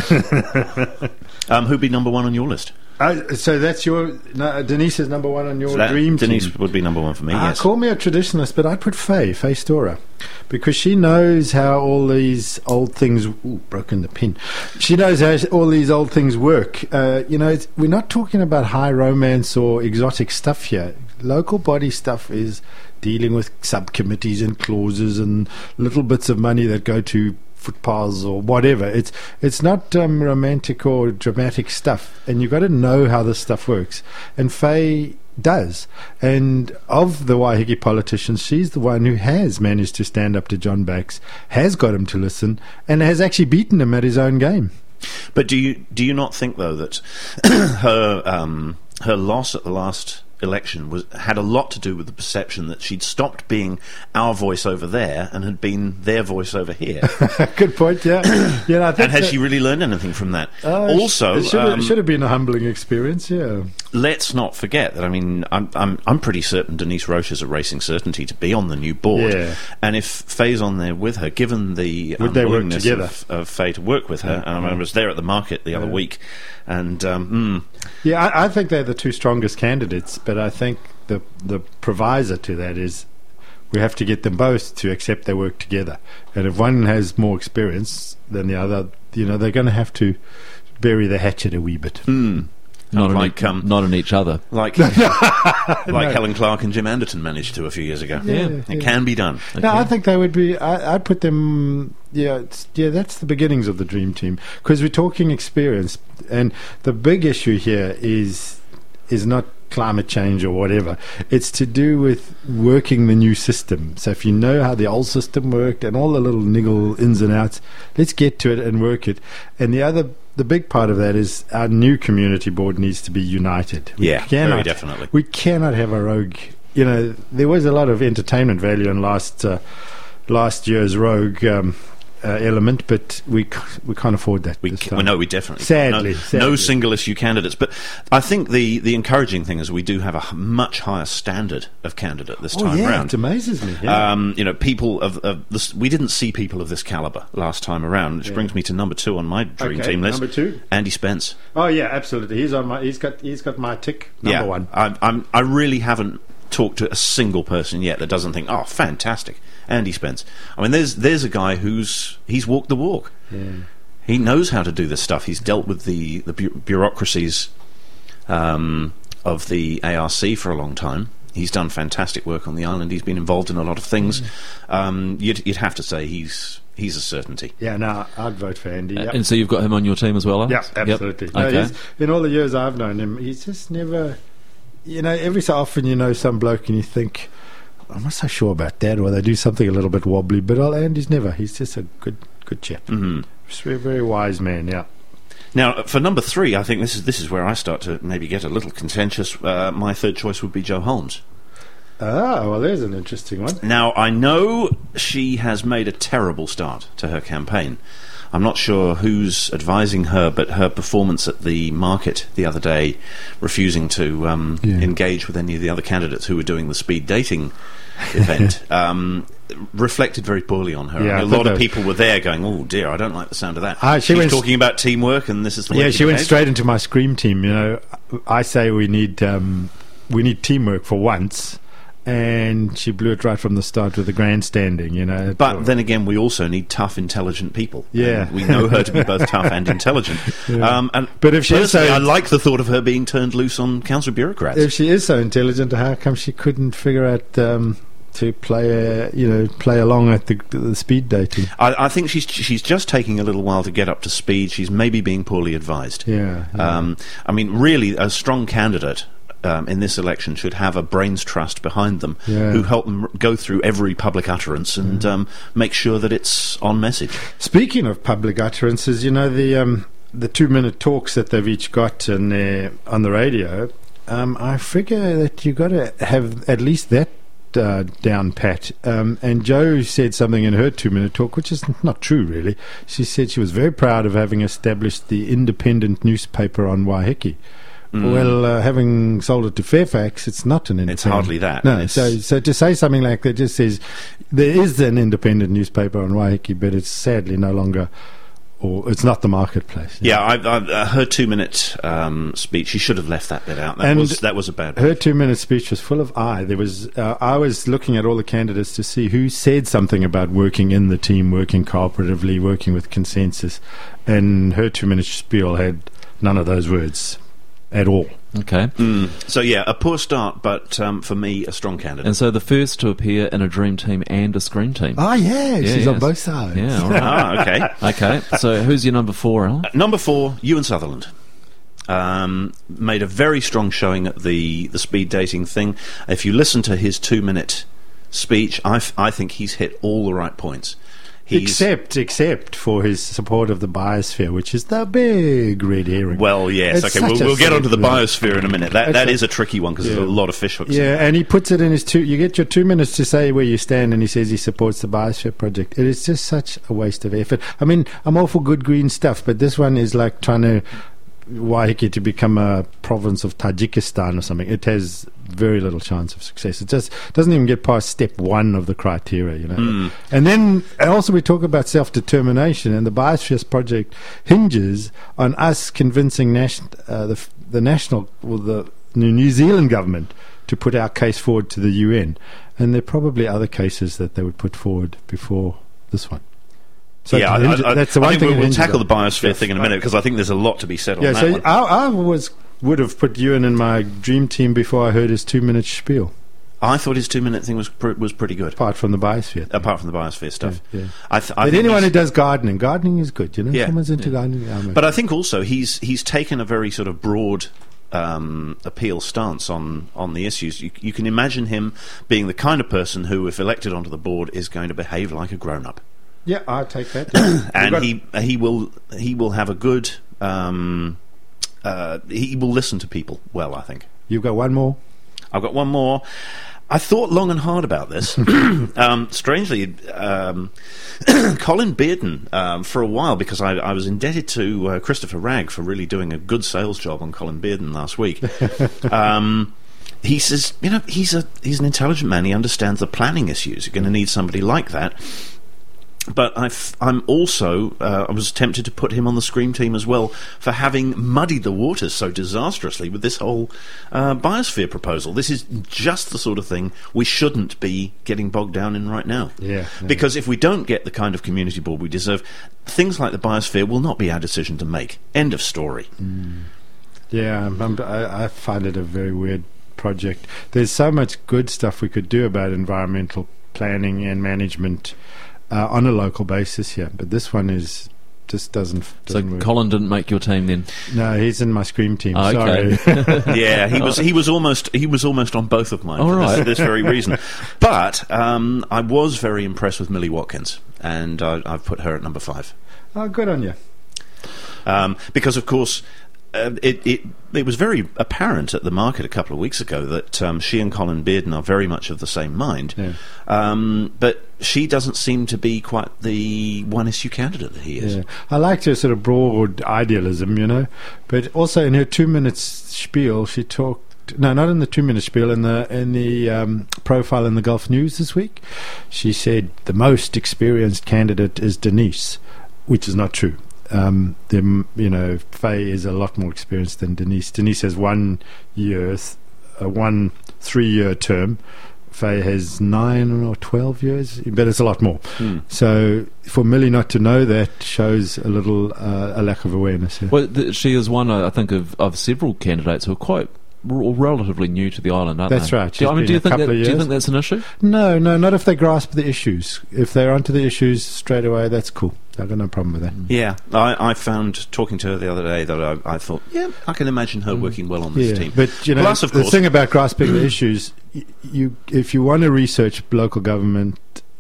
Um, who'd be number one on your list? Uh, so that's your... No, Denise is number one on your So that- dream Denise team. would be number one for me, Ah, yes. call me a traditionalist, but I'd put Faye, Faye Storer, because she knows how all these old things... Ooh, broken the pin. She knows how all these old things work. Uh, you know, it's, we're not talking about high romance or exotic stuff here. Local body stuff is dealing with subcommittees and clauses and little bits of money that go to footpaths or whatever. It's it's not um, romantic or dramatic stuff, and you've got to know how this stuff works. And Faye does. And of the Waiheke politicians, she's the one who has managed to stand up to John Banks, has got him to listen, and has actually beaten him at his own game. But do you do you not think, though, that her um, her loss at the last election was had a lot to do with the perception that she'd stopped being our voice over there and had been their voice over here? Good point, yeah. yeah I think And has that- she really learned anything from that? Uh, also, it should, have, um, should have been a humbling experience, yeah. let's not forget that, I mean, I'm, I'm, I'm pretty certain Denise Roche is a racing certainty to be on the new board. Yeah. And if Faye's on there with her, given the Would they work unwillingness together? of, of Faye to work with her, Yeah. and I was there at the market the other Yeah. week, and um, mm, Yeah, I, I think they're the two strongest candidates, but I think the the provisor to that is we have to get them both to accept they work together. And if one has more experience than the other, you know, they're going to have to bury the hatchet a wee bit. mm. Not in, like e- um, not in each other. like like Helen Clark and Jim Anderton managed to a few years ago. Yeah. It yeah. can be done. No, I think they would be. I, I'd put them. Yeah, it's, yeah, that's the beginnings of the dream team, because we're talking experience, and the big issue here is is not climate change or whatever. It's to do with working the new system. So if you know how the old system worked and all the little niggle ins and outs, let's get to it and work it. And the other, the big part of that is our new community board needs to be united. We Yeah, very definitely. We cannot have a rogue. You know, there was a lot of entertainment value in last uh, last year's rogue um, uh, element, but we c- we can't afford that. We, this ca- time. well, no, we definitely Sadly, no, sadly. no single issue candidates. But I think the, the encouraging thing is we do have a h- much higher standard of candidate this Oh time yeah, round. it amazes me. Yeah. Um, you know, people of, of this, we didn't see people of this caliber last time around, which Yeah. brings me to number two on my dream Okay, team list. number two. Andy Spence. Oh yeah, absolutely. He's on my. He's got. He's got my tick. Number yeah, one. I, I'm, I really haven't talked to a single person yet that doesn't think, oh, fantastic, Andy Spence. I mean, there's there's a guy who's he's walked the walk. Yeah. He knows how to do this stuff. He's dealt with the the bu- bureaucracies um, of the A R C for a long time. He's done fantastic work on the island. He's been involved in a lot of things. Um, you'd, you'd have to say he's he's a certainty. Yeah. No, I'd vote for Andy. Uh, Yep. And so you've got him on your team as well, Alex? Yeah, absolutely. Yep. No, Okay. he's, in all the years I've known him, he's just never. You know, every so often you know some bloke and you think, I'm not so sure about that, or they do something a little bit wobbly. But oh, Andy's never. He's just a good, good chap. Mhm. He's a very, very wise man. Yeah. Now, for number three, I think this is this is where I start to maybe get a little contentious. Uh, my third choice would be Jo Holmes. Ah, well, there's an interesting one. Now, I know she has made a terrible start to her campaign. I'm not sure who's advising her, but her performance at the market the other day, refusing to um, Yeah. engage with any of the other candidates who were doing the speed dating event, um, reflected very poorly on her. Yeah, I I mean, a think lot of that- people were there going, oh dear, I don't like the sound of that. Ah, she She's went- talking about teamwork, and this is the way Yeah, to she went behave. straight into my scream team. You know, I say we need um, we need teamwork for once, and she blew it right from the start with the grandstanding. You know, But then again, we also need tough, intelligent people. Yeah. And we know her to be both tough and intelligent. Yeah. Um, and But if she is personally, so- I like the thought of her being turned loose on council bureaucrats. if she is so intelligent, how come she couldn't figure out um, to play, uh, you know, play along at the, the speed dating? I, I think she's she's just taking a little while to get up to speed. She's maybe being poorly advised. Yeah, yeah. Um, I mean, really, a strong candidate um, in this election should have a brains trust behind them Yeah. who help them r- go through every public utterance and um, make sure that it's on message. Speaking of public utterances, you know the um, the two minute talks that they've each got in their, on the radio. Um, I figure that you got to have at least that uh, down pat. Um, and Jo said something in her two minute talk, which is not true, really. She said she was very proud of having established the independent newspaper on Waiheke. Mm. Well, uh, having sold it to Fairfax, it's not an independent. It's hardly that. No, It's- so so to say something like that just says there is an independent newspaper on Waiheke, but it's sadly no longer, or it's not the marketplace. Yeah, I, I, uh, her two-minute um, speech. She should have left that bit out. That And was that was a bad. Her two-minute speech was full of I. There was uh, I was looking at all the candidates to see who said something about working in the team, working cooperatively, working with consensus, and her two-minute spiel had none of those words at all. Okay. Mm. So yeah, a poor start, but um, for me, a strong candidate. And so the first to appear in a dream team and a screen team. Oh yeah, Yeah, she's on yes. both sides. Yeah, all right. ah, okay. Okay, so who's your number four, Alan? Uh, Number four, Ewan Sutherland. Um, made a very strong showing at the, the speed dating thing. If you listen to his two-minute speech, I, f- I think he's hit all the right points. He's, Except, except for his support of the biosphere, which is the big red herring. well, yes, It's okay, we'll, such a we'll get onto the silly- biosphere in a minute. That It's that a- is a tricky one because Yeah. there's a lot of fishhooks. in Yeah, there. and he puts it in his two. You get your two minutes to say where you stand, and he says he supports the biosphere project. It is just such a waste of effort. I mean, I'm all for good green stuff, but this one is like trying to Waiheke to become a province of Tajikistan or something. It has very little chance of success. It just doesn't even get past step one of the criteria, you know. Mm. And then and also we talk about self-determination, and the Biosphere Project hinges on us convincing nation, uh, the, the national, well, the New Zealand government to put our case forward to the U N. And there are probably other cases that they would put forward before this one. So yeah, it hinge- I, I, that's the I one think thing we'll, it we'll hinges tackle on. the biosphere thing in a minute because I think there's a lot to be said on Yeah, that so one. I, I was would have put Ewan in my dream team before I heard his two-minute spiel. I thought his two-minute thing was pr- was pretty good. Apart from the biosphere. Apart from the biosphere stuff. Yeah, yeah. I th- I but think anyone he's- who does gardening, gardening is good, you know? Yeah. Someone's into gardening. I'm But I think also he's he's taken a very sort of broad um, appeal stance on, on the issues. You, you can imagine him being the kind of person who, if elected onto the board, is going to behave like a grown-up. Yeah, I'll take that. Yeah. And got- he he will he will have a good um, uh, he will listen to people well, I think. You've got one more? I've got one more. I thought long and hard about this. um, strangely, um, Colin Bearden, um, for a while, because I, I was indebted to uh, Christopher Ragg for really doing a good sales job on Colin Bearden last week. um, he says, you know, he's a he's an intelligent man. He understands the planning issues. You're going to need somebody like that. But I've, I'm also, uh, I was tempted to put him on the Scream team as well for having muddied the waters so disastrously with this whole uh, biosphere proposal. This is just the sort of thing we shouldn't be getting bogged down in right now. Yeah, yeah. Because if we don't get the kind of community board we deserve, things like the biosphere will not be our decision to make. End of story. Mm. Yeah, I'm, I'm, I, I find it a very weird project. There's so much good stuff we could do about environmental planning and management Uh, on a local basis here, but this one is just doesn't. So doesn't work. Colin didn't make your team then? No, he's in my Scream team. Oh, okay. Sorry. Yeah, he was he was almost he was almost on both of mine All for right. this, this very reason. But um, I was very impressed with Millie Watkins, and I, I've put her at number five. Oh, good on you. Um, because, of course, uh, it, it it was very apparent at the market a couple of weeks ago that um, she and Colin Bearden are very much of the same mind. Yeah. Um, but she doesn't seem to be quite the one-issue candidate that he is. Yeah. I liked her sort of broad idealism, you know, but also in her two minutes spiel, she talked. No, not in the two-minute spiel. In the in the um, profile in the Gulf News this week, she said the most experienced candidate is Denise, which is not true. Um, the, you know, Faye is a lot more experienced than Denise. Denise has one year, th- uh, one three-year term. Faye has nine or twelve years, but it's a lot more. Hmm. So for Millie not to know that shows a little uh, a lack of awareness. Yeah. Well, th- she is one, I think, of, of several candidates who are quite r- relatively new to the island, aren't That's they? right. Do, you- I She's mean, do been you a think couple that, of do you years. think that's an issue? No, no, not if they grasp the issues. If they're onto the issues straight away, that's cool. I've got no problem with that. Yeah, I, I found, talking to her the other day, that I, I thought, yeah, I can imagine her working well on this Yeah, team. but you know, Plus, of the course- thing about grasping the issues, y- you if you want to research local government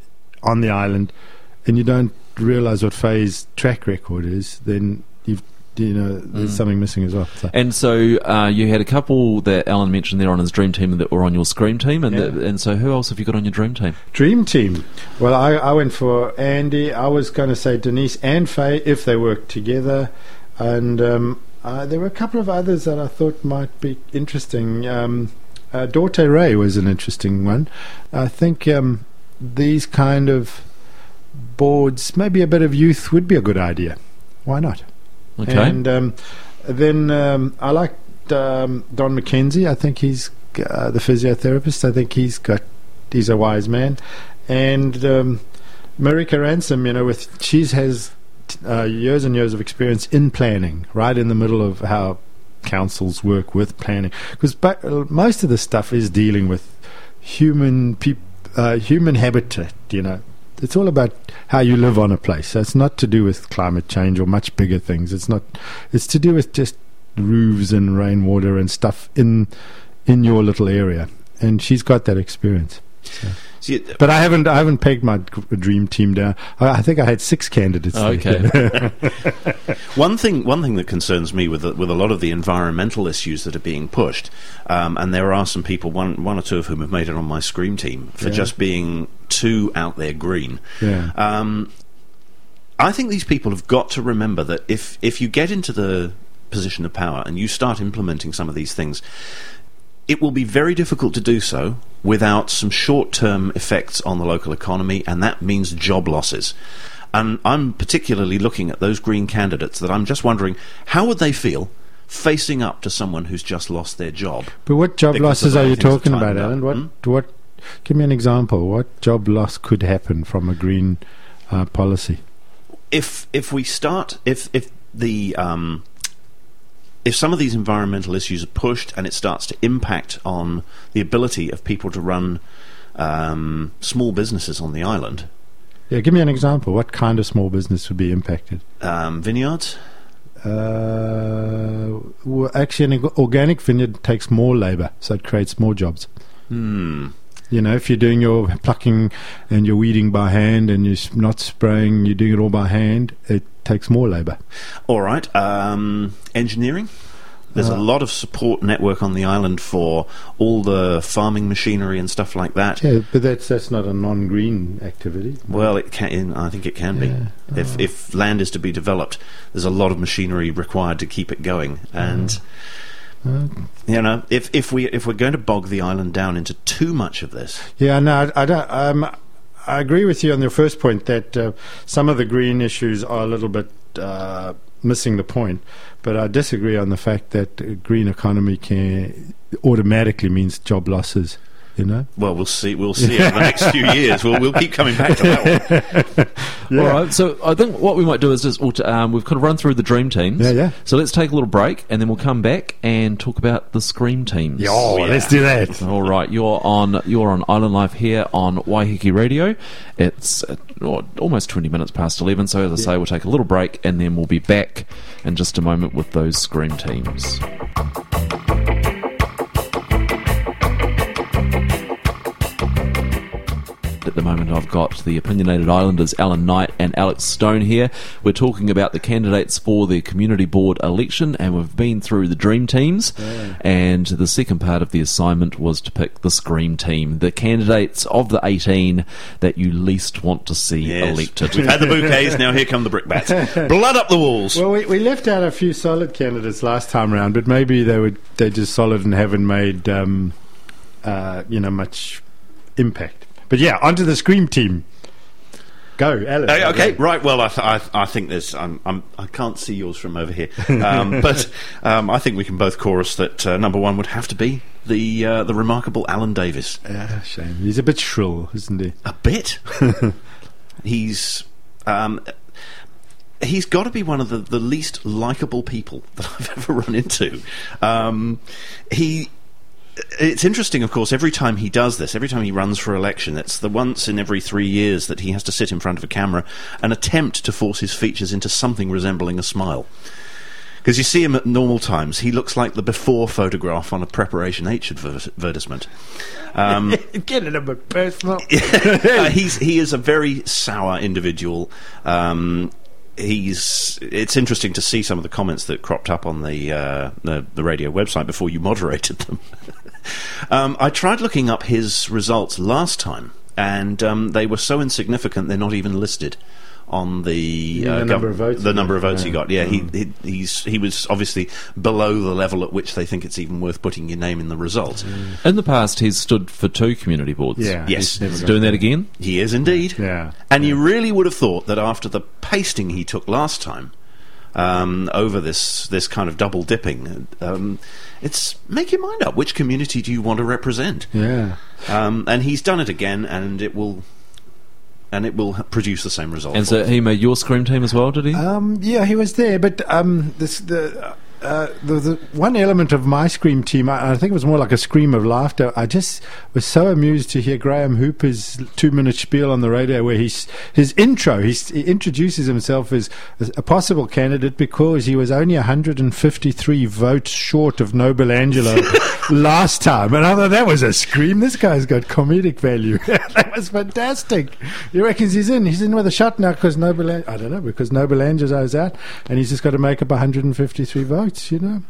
on the island, and you don't realise what Faye's track record is, then you've you know there's Mm. something missing as well. So. And so uh, you had a couple that Alan mentioned there on his dream team that were on your Scream team, and Yeah. that, and so who else have you got on your dream team? Dream team. Well, I, I went for Andy. I was going to say Denise and Faye if they worked together, and um, uh, there were a couple of others that I thought might be interesting. Um, uh, Dorte Ray was an interesting one. I think um, these kind of boards, maybe a bit of youth would be a good idea. Why not? Okay. And um, then um, I liked um, Don McKenzie. I think he's uh, the physiotherapist. I think he's got he's a wise man. And um, Marika Ransom, you know, with she's has uh, years and years of experience in planning, right in the middle of how councils work with planning. Because most of the stuff is dealing with human peop- uh, human habitat, you know. It's all about how you live on a place. So it's not to do with climate change or much bigger things. It's not. It's to do with just roofs and rainwater and stuff in in your little area. And she's got that experience. So. See, But I haven't. I haven't pegged my g- dream team down. I, I think I had six candidates. there. Okay. One thing, one thing that concerns me with the, with a lot of the environmental issues that are being pushed, um, and there are some people, one one or two of whom have made it on my Scream team for Yeah. just being too out there green. Yeah. Um, I think these people have got to remember that if if you get into the position of power and you start implementing some of these things, it will be very difficult to do so without some short-term effects on the local economy, and that means job losses. And I'm particularly looking at those Green candidates that I'm just wondering, how would they feel facing up to someone who's just lost their job? But what job Because losses of the are way you things are talking about, tightened up. Alan? What Hmm? what? Give me an example. What job loss could happen from a green uh, policy? If if we start, if if the um, if some of these environmental issues are pushed and it starts to impact on the ability of people to run um, small businesses on the island. Yeah, give me an example. What kind of small business would be impacted? Um, vineyards? Uh, well, actually, an organic vineyard takes more labour, so it creates more jobs. Hmm. You know, if you're doing your plucking and you're weeding by hand and you're s- not spraying, you're doing it all by hand, it takes more labour. All right. Um, engineering? There's Uh, a lot of support network on the island for all the farming machinery and stuff like that. Yeah, but that's that's not a non-green activity. Well, it can. I think it can be. Yeah. If Oh. if land is to be developed, there's a lot of machinery required to keep it going, and Uh, you know, if if we if we're going to bog the island down into too much of this, Yeah, no, I, I don't. Um, I agree with you on your first point that uh, some of the green issues are a little bit uh, missing the point, but I disagree on the fact that a green economy can automatically means job losses. You know. well, we'll see. We'll see over the next few years. We'll we'll keep coming back to that one. Yeah. All right, so I think what we might do is just we'll t- um, we've kind of run through the dream teams. Yeah, yeah. So let's take a little break, and then we'll come back and talk about the scream teams. Oh, yeah. let's do that. All right, you're on you're on Island Life here on Waiheke Radio. It's uh, oh, almost twenty minutes past eleven, so as I say, we'll take a little break, and then we'll be back in just a moment with those scream teams. At the moment, I've got the Opinionated Islanders, Alan Knight and Alex Stone here. We're talking about the candidates for the Community Board election, and we've been through the dream teams. Yeah. And the second part of the assignment was to pick the scream team, the candidates of the eighteen that you least want to see Yes. elected. We've had the bouquets. Now here come the brickbats. Blood up the walls. Well, we, we left out a few solid candidates last time round, but maybe they were they're just solid and haven't made um, uh, you know much impact. But yeah, onto the scream team. Go, Alice. Uh, okay, right. Well, I, th- I, th- I think there's. I'm, I'm, I can't see yours from over here, um, but um, I think we can both chorus that uh, number one would have to be the uh, the remarkable Alan Davis. Ah, shame. He's a bit shrill, isn't he? A bit. he's um, he's got to be one of the, the least likable people that I've ever run into. Um, he. It's interesting, of course, every time he does this, every time he runs for election, it's the once in every three years that he has to sit in front of a camera and attempt to force his features into something resembling a smile. Because you see him at normal times, he looks like the before photograph on a Preparation H adver- advertisement. Um, Getting a bit personal. uh, he's, he is a very sour individual. Um, He's. It's interesting to see some of the comments that cropped up on the uh, the, the radio website before you moderated them. um, I tried looking up his results last time, and um, they were so insignificant they're not even listed on the, Yeah, the uh, number of votes the he number got. of votes he Yeah. got. Yeah, Mm. he, he he's he was obviously below the level at which they think it's even worth putting your name in the result. In the past, he's stood for two community boards. Yeah. Yes. he's never He's got doing there. that again. He is indeed. Yeah. And you really would have thought that after the pasting he took last time um, over this this kind of double dipping, um, it's make your mind up. Which community do you want to represent? Yeah. Um, and he's done it again, and it will and it will produce the same result. And for so he made your scream team as well, did he? Um, yeah, he was there, but um, this the. Uh, the, the one element of my scream team, I, I think it was more like a scream of laughter. I just was so amused to hear Graham Hooper's two-minute spiel on the radio, where he's his intro. He's, he introduces himself as, as a possible candidate because he was only one hundred fifty-three votes short of Noble Angelo last time, and I thought that was a scream. This guy's got comedic value. That was fantastic. He reckons he's in. He's in with a shot now because Noble. An- I don't know because Noble Angelo's out, and he's just got to make up one hundred fifty-three votes. You know,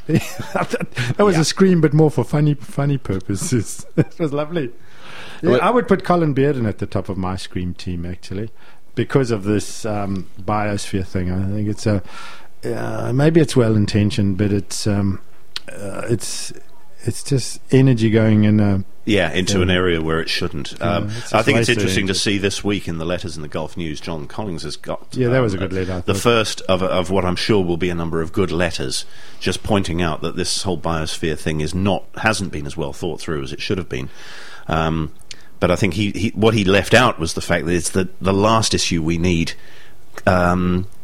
that was Yeah. a scream, but more for funny, funny purposes. It was lovely. Yeah, Well- I would put Colin Bearden at the top of my scream team actually, because of this um, biosphere thing. I think it's a uh, maybe it's well intentioned, but it's um, uh, it's it's just energy going in a. Yeah, into Yeah. an area where it shouldn't. Um, it's just I think it's wasted interesting to energy. see this week in the letters in the Gulf News, John Collins has got... Yeah, that um, was a good letter, I The thought. first of, of what I'm sure will be a number of good letters, just pointing out that this whole biosphere thing is not hasn't been as well thought through as it should have been. Um, but I think he, he what he left out was the fact that it's the, the last issue we need... Um,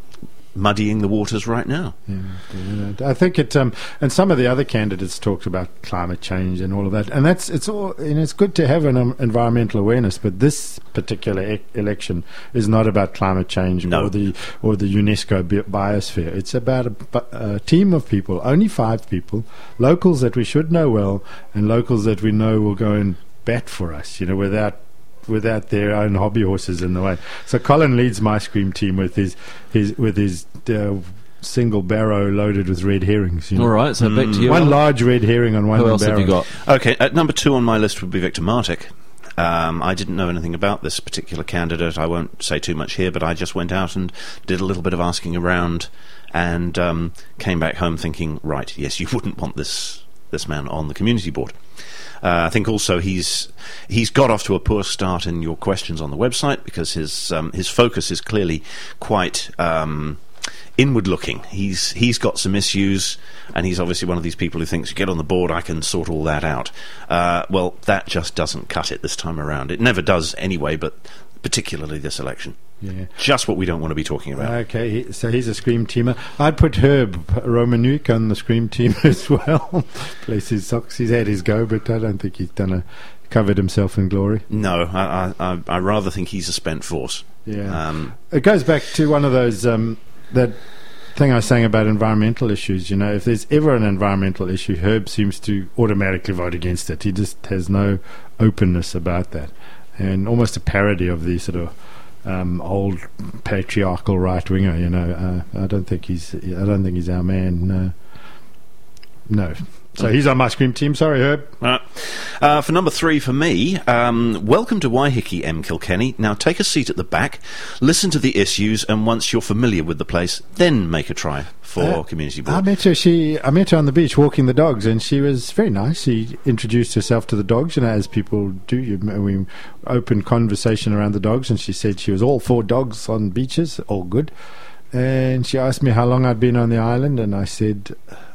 muddying the waters right now. Yeah, I think it, um, and some of the other candidates talked about climate change and all of that, and that's it's all. And it's good to have an um, environmental awareness, but this particular e- election is not about climate change No. or the or the UNESCO bi- biosphere. It's about a, bu- a team of people, only five people, locals that we should know well, and locals that we know will go and bat for us. You know, without. without their own hobby horses in the way. So Colin leads my Scream team with his his with his uh, single barrow loaded with red herrings. You know? All right, so back to you. One Alan. large red herring on one Who else barrow. have you got? Okay, at number two on my list would be Victor Martic. Um, I didn't know anything about this particular candidate. I won't say too much here, but I just went out and did a little bit of asking around and um, came back home thinking, right, yes, you wouldn't want this this man on the community board. Uh, I think also he's he's got off to a poor start in your questions on the website because his um, his focus is clearly quite um, inward looking. He's he's got some issues, and he's obviously one of these people who thinks, get on the board, I can sort all that out. Uh, well, that just doesn't cut it this time around. It never does anyway, but particularly this election. Yeah. Just what we don't want to be talking about. Okay, he, so he's a Scream teamer. I'd put Herb Romanuik on the Scream team as well. Place his socks. He's had his go, but I don't think he's done a covered himself in glory. No, I, I, I rather think he's a spent force. Yeah, Um, it goes back to one of those um, that thing I was saying about environmental issues. You know, if there's ever an environmental issue, Herb seems to automatically vote against it. He just has no openness about that, and almost a parody of the sort of um, old patriarchal right winger. You know, uh, I don't think he's. I don't think he's our man. No. No. So he's on my Scream team. Sorry, Herb. Right. Uh, for number three for me, um, welcome to Waiheke, M. Kilkenny. Now take a seat at the back, listen to the issues, and once you're familiar with the place, then make a try for Uh, community I board. met her. She I met her on the beach walking the dogs, and she was very nice. She introduced herself to the dogs, you know, as people do. You, we opened conversation around the dogs, and she said she was all for dogs on beaches, all good. And she asked me how long I'd been on the island, and I said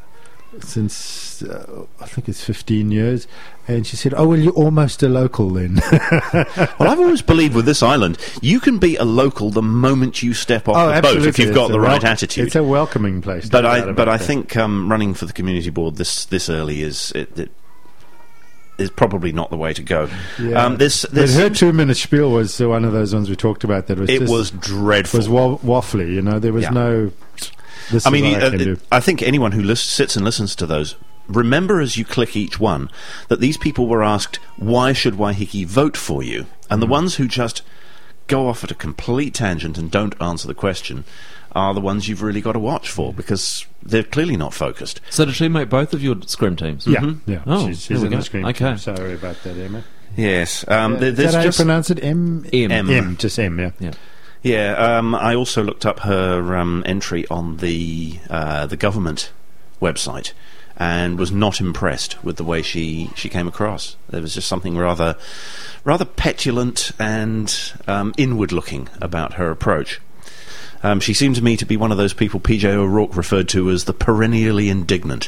since uh, I think it's fifteen years. And she said, "Oh well, you're almost a local then." Well, I've always believed with this island, you can be a local the moment you step off Oh, the boat if absolutely. you've got It's the a right wel- attitude. It's a welcoming place. but no I, doubt but about I that. think um, running for the community board this this early is it, it is probably not the way to go. Yeah. Um, this But this her two-minute spiel was uh, one of those ones we talked about that was it just, was dreadful. was wa- waffly. You know, there was Yeah. no. This I is mean, what uh, I can do. I think anyone who lis- sits and listens to those, remember as you click each one that these people were asked, why should Waiheke vote for you? And the ones who just go off at a complete tangent and don't answer the question are the ones you've really got to watch for because they're clearly not focused. So did she make both of your Scream teams? Yeah, Mhm. yeah. Oh, she's there she's we in go. the screen. Okay. too. Sorry about that, Emma. Yes. Um, Yeah. there- Is there's that how just you pronounce it? M. M. M. M. Just M. Yeah. Yeah. Yeah, um, I also looked up her um, entry on the uh, the government website and was not impressed with the way she, she came across. There was just something rather rather petulant and um, inward-looking about her approach. Um, she seemed to me to be one of those people P J O'Rourke referred to as the perennially indignant.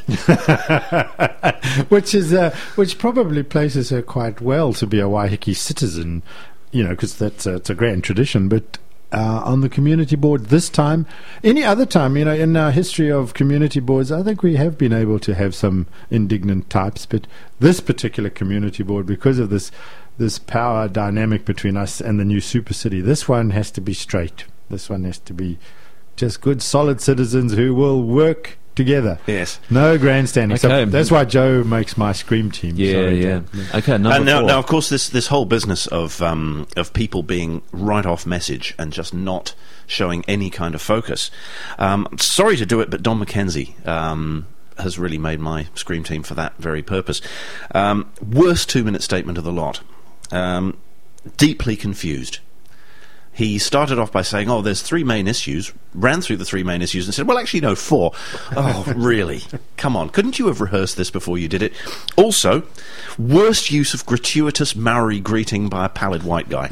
which is uh, which probably places her quite well to be a Waiheke citizen, you know, because that's a, it's a grand tradition. But uh, on the community board this time, any other time, you know, in our history of community boards, I think we have been able to have some indignant types. But this particular community board, because of this this power dynamic between us and the new super city, this one has to be straight. This one has to be just good, solid citizens who will work together. Yes. No grandstanding. So Okay. that's why Joe makes my Scream team. Yeah, Sorry, yeah. Joe. Okay, number And now, four. now, of course, this this whole business of um, of people being right off message and just not showing any kind of focus. Um, sorry to do it, but Don McKenzie um, has really made my Scream team for that very purpose. Um, worst two minute statement of the lot. Um, deeply confused. He started off by saying, oh, there's three main issues, ran through the three main issues and said, well, actually, no, four. Oh, really? Come on. Couldn't you have rehearsed this before you did it? Also, worst use of gratuitous Maori greeting by a pallid white guy.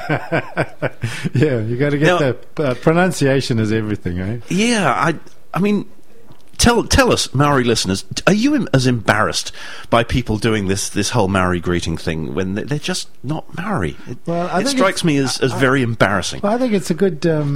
Yeah, you got to get Now- the uh, pronunciation is everything, eh? Yeah, I, I mean... Tell tell us, Maori listeners, are you em- as embarrassed by people doing this, this whole Maori greeting thing when they- they're just not Maori? It, Well, I it think strikes it's- me as, as I- very embarrassing. Well, I think it's a good um,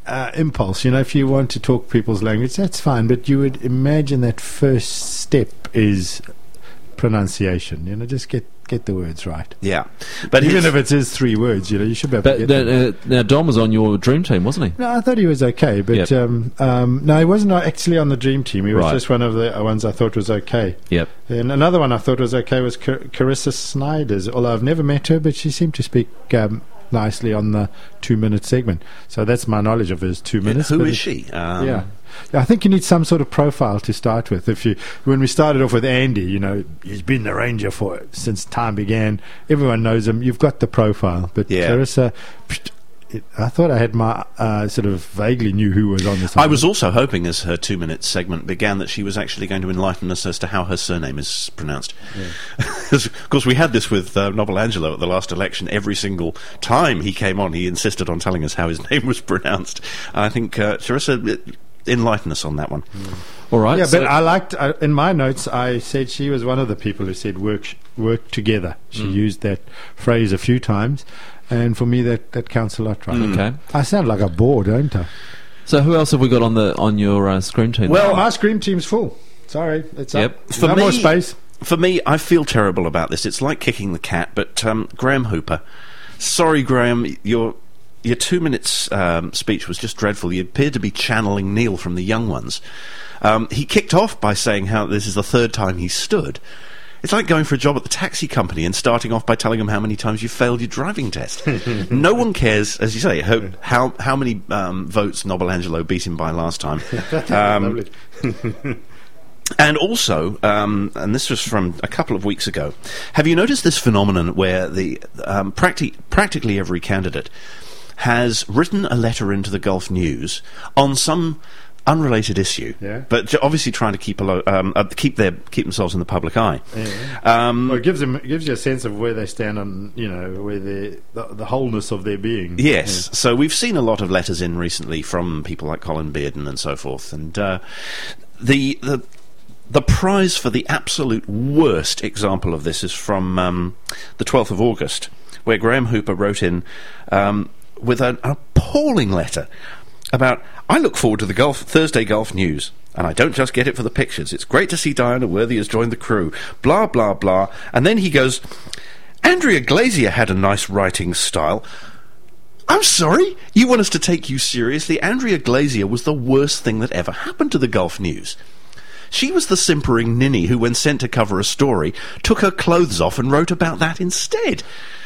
uh, impulse. You know, if you want to talk people's language, that's fine. But you would imagine that first step is pronunciation. You know, just get get the words right. Yeah, but even his- if it is three words, you know, you should be able But to get them. uh, now Dom was on your dream team, wasn't he? No, I thought he was okay, but Yep. um, um, no, he wasn't actually on the dream team. He was Right. just one of the ones I thought was okay. Yep. And another one I thought was okay was Car- Carissa Snyders, although I've never met her, but she seemed to speak um, nicely on the two-minute segment. So that's my knowledge of his two minutes. Who but is it- she? Um, yeah. I think you need some sort of profile to start with. If you, when we started off with Andy, you know, he's been the Ranger for since time began. Everyone knows him. You've got the profile, but Yeah. Carissa, pst, it, I thought I had my uh, sort of vaguely knew who was on this. I was also hoping, as her two-minute segment began, that she was actually going to enlighten us as to how her surname is pronounced. Because, of course, we had this with uh, Nobel Angelo at the last election. Every single time he came on, he insisted on telling us how his name was pronounced. I think, uh, Teresa, enlighten us on that one. All right. Yeah, so- but I liked uh, in my notes. I said she was one of the people who said work sh- work together. She Mm. used that phrase a few times, and for me that, that counts a lot. Right? Okay. I sound like a bore, don't I? So who else have we got on the on your uh, screen team? Well, my scream team's full. Sorry, it's Yep. up. For no me- more space. For me, I feel terrible about this. It's like kicking the cat, but um, Graham Hooper. Sorry, Graham, your your two minutes um, speech was just dreadful. You appeared to be channeling Neil from The Young Ones. Um, he kicked off by saying how this is the third time he stood. It's like going for a job at the taxi company and starting off by telling them how many times you failed your driving test. No one cares, as you say, how how, how many um, votes Nobel Angelo beat him by last time. Um, Lovely. And also, um, and this was from a couple of weeks ago, have you noticed this phenomenon where the um, practi- practically every candidate has written a letter into the Gulf News on some unrelated issue, Yeah. but j- obviously trying to keep a lo- um, uh, keep their keep themselves in the public eye. Um, Well, it gives them it gives you a sense of where they stand on, you know, where they the, the wholeness of their being. Yes, so we've seen a lot of letters in recently from people like Colin Bearden and so forth, and uh, the the the prize for the absolute worst example of this is from um, the twelfth of August, where Graham Hooper wrote in um, with an appalling letter about, I look forward to the Gulf Thursday Gulf News, and I don't just get it for the pictures. It's great to see Diana Worthy has joined the crew, blah, blah, blah. And then he goes, Andrea Glazier had a nice writing style. I'm sorry? You want us to take you seriously? Andrea Glazier was the worst thing that ever happened to the Gulf News. She was the simpering ninny who, when sent to cover a story, took her clothes off and wrote about that instead.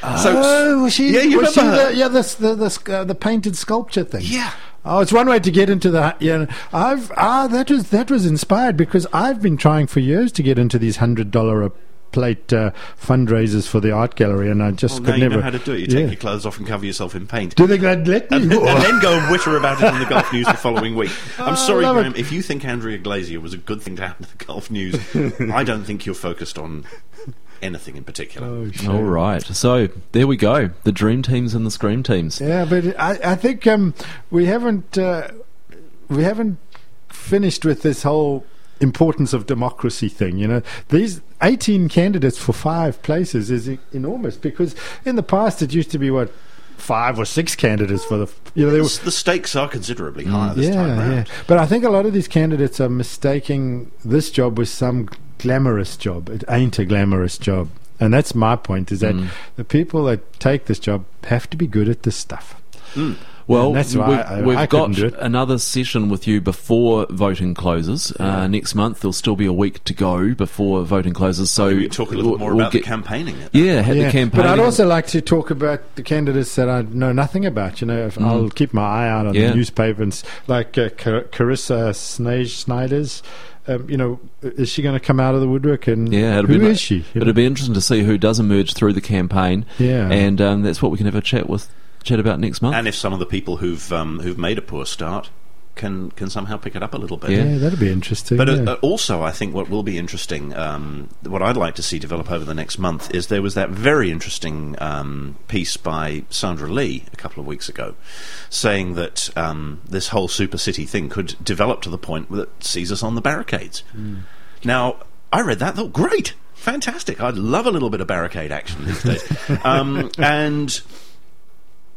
Oh, was she? Yeah, you was she remember her? the, yeah, the the the, sc- uh, the painted sculpture thing. Yeah. Oh, it's one way to get into the. Yeah, I've ah that was that was inspired because I've been trying for years to get into these hundred dollar a plate uh, fundraisers for the art gallery, and I just Well, now could you never. know how to do it. You Yeah. take your clothes off and cover yourself in paint. Do they let let me? and, and then go and whitter about it in the Gulf News the following week. I'm Oh, sorry, I love Graham, it. if you think Andrea Glazier was a good thing to happen to the Gulf News, I don't think you're focused on anything in particular. Oh, shit. All right. So there we go. The dream teams and the scream teams. Yeah, but I, I think um, we haven't uh, we haven't finished with this whole importance of democracy thing. You know, these eighteen candidates for five places is e- enormous because in the past it used to be what five or six candidates for the you know they were. The stakes are considerably higher this Yeah, time yeah. round. But I think a lot of these candidates are mistaking this job with some glamorous job. It ain't a glamorous job. And that's my point, is that Mm. the people that take this job have to be good at this stuff. Well, And that's why we've, I- we've I got couldn't do it. another session with you before voting closes. Uh, next month, there'll still be a week to go before voting closes. So We talk a little we'll- more we'll about get- the campaigning. Yeah, had the campaign. But I'd also like to talk about the candidates that I know nothing about. You know, if I'll keep my eye out on Yeah. the newspaper, and s- like uh, Car- Carissa Snage Snyders. Um, you know, is she going to come out of the woodwork? And Yeah, it'll who be, is she? You It'll be interesting to see who does emerge through the campaign. Yeah. and um, that's what we can have a chat with chat about next month. And if some of the people who've um, who've made a poor start can can somehow pick it up a little bit. Yeah. yeah, that'd be interesting. But uh, yeah. uh, also, I think what will be interesting, um, what I'd like to see develop over the next month, is there was that very interesting um, piece by Sandra Lee a couple of weeks ago, saying that um, this whole super city thing could develop to the point that sees us on the barricades. Now, I read that, thought, great, fantastic. I'd love a little bit of barricade action these days. um, and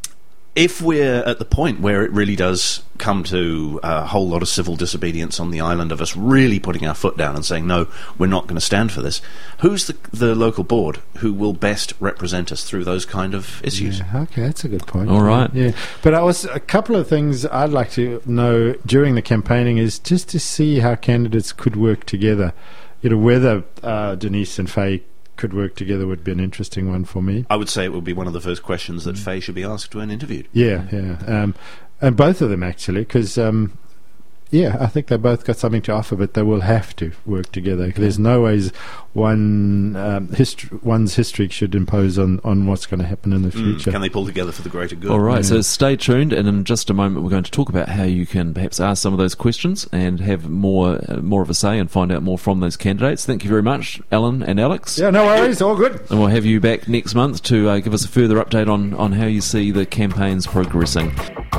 if we're at the point where it really does come to a whole lot of civil disobedience on the island, of us really putting our foot down and saying, no, we're not going to stand for this, who's the, the local board who will best represent us through those kind of issues? Yeah, okay, that's a good point. All right. Yeah, but I was a couple of things I'd like to know during the campaigning is just to see how candidates could work together. You know, whether uh, Denise and Faye could work together would be an interesting one for me. I would say it would be one of the first questions that Faye should be asked when interviewed. Yeah, yeah. Um, and both of them, actually, because, um, yeah, I think they both got something to offer, but they will have to work together. There's no ways one um, hist- one's history should impose on, on what's going to happen in the future. Mm, can they pull together for the greater good? All right, Yeah. so stay tuned, and in just a moment we're going to talk about how you can perhaps ask some of those questions and have more uh, more of a say and find out more from those candidates. Thank you very much, Alan and Alex. Yeah, no worries, all good. And we'll have you back next month to uh, give us a further update on, on how you see the campaigns progressing.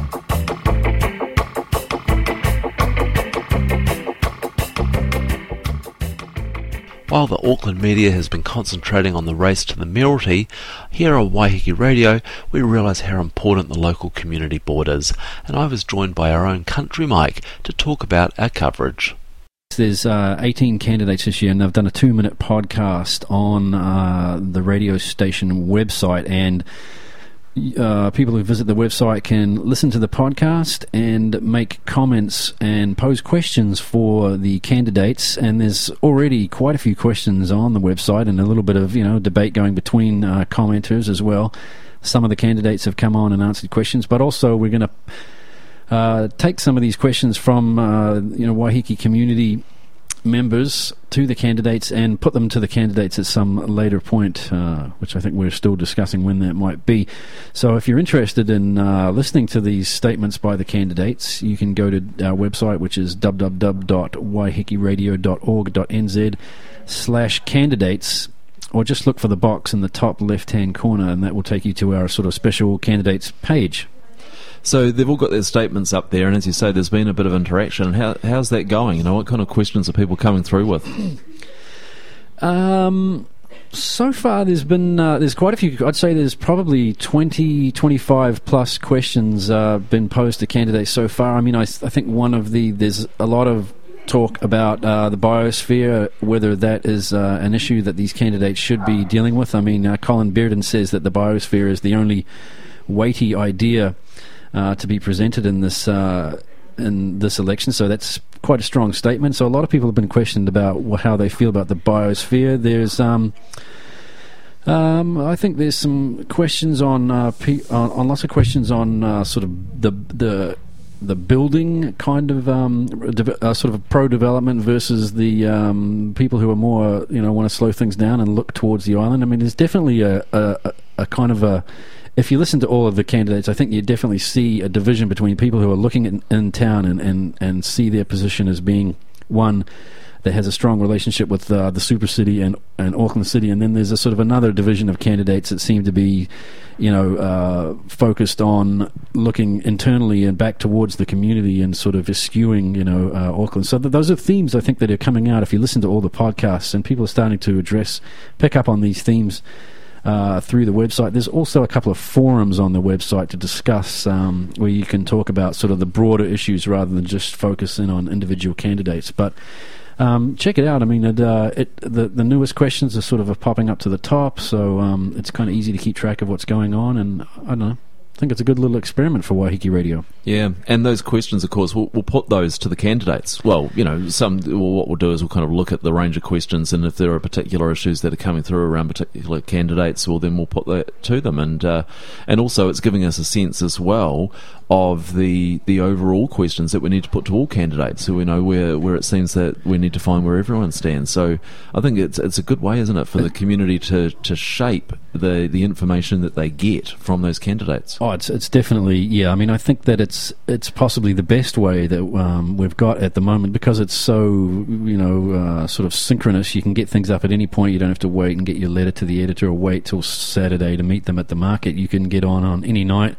While the Auckland media has been concentrating on the race to the mayoralty, here on Waiheke Radio we realise how important the local community board is, and I was joined by our own Country Mike to talk about our coverage. There's uh, eighteen candidates this year, and they've done a two-minute podcast on uh, the radio station website, and Uh, people who visit the website can listen to the podcast and make comments and pose questions for the candidates. And there's already quite a few questions on the website, and a little bit of, you know, debate going between uh, commenters as well. Some of the candidates have come on and answered questions, but also we're going to uh, take some of these questions from uh, you know Waiheke community members to the candidates and put them to the candidates at some later point, uh, which I think we're still discussing when that might be. So if you're interested in uh, listening to these statements by the candidates, you can go to our website, which is w w w dot waiheke radio dot org dot n z slash candidates, or just look for the box in the top left-hand corner, and that will take you to our sort of special candidates page. So they've all got their statements up there, and as you say, there's been a bit of interaction. How, how's that going? You know, what kind of questions are people coming through with? Um, so far, there's been uh, there's quite a few. I'd say there's probably twenty, twenty-five plus questions uh, been posed to candidates so far. I mean, I, I think one of the there's a lot of talk about uh, the biosphere, whether that is uh, an issue that these candidates should be dealing with. I mean, uh, Colin Bearden says that the biosphere is the only weighty idea Uh, to be presented in this uh, in this election, so that's quite a strong statement. So a lot of people have been questioned about what, how they feel about the biosphere. There's, um, um, I think, there's some questions on uh, pe- on, on lots of questions on uh, sort of the the the building kind of um, de- uh, sort of pro development versus the um, people who are more, you know, want to slow things down and look towards the island. I mean, there's definitely a, a, a kind of a if you listen to all of the candidates, I think you definitely see a division between people who are looking in, in town and, and, and see their position as being one that has a strong relationship with uh, the super city and, and Auckland City, and then there's a sort of another division of candidates that seem to be, you know, uh, focused on looking internally and back towards the community and sort of eschewing, you know, uh, Auckland. So th- those are themes I think that are coming out if you listen to all the podcasts, and people are starting to address, pick up on these themes Uh, through the website. There's also a couple of forums on the website to discuss um, where you can talk about sort of the broader issues rather than just focus in on individual candidates. But um, check it out. I mean, it, uh, it, the, the newest questions are sort of popping up to the top, so um, it's kind of easy to keep track of what's going on, and I don't know. I think it's a good little experiment for Waiheke Radio. Yeah, and those questions, of course, we'll, we'll put those to the candidates. Well, you know, some. Well, what we'll do is we'll kind of look at the range of questions, and if there are particular issues that are coming through around particular candidates, well, then we'll put that to them. And uh, and also, it's giving us a sense as well of the the overall questions that we need to put to all candidates, so we know where, where it seems that we need to find where everyone stands. So I think it's it's a good way, isn't it, for the community to, to shape the, the information that they get from those candidates. Oh, it's it's definitely, yeah. I mean, I think that it's it's possibly the best way that um, we've got at the moment, because it's so, you know, uh, sort of synchronous. You can get things up at any point. You don't have to wait and get your letter to the editor or wait till Saturday to meet them at the market. You can get on on any night,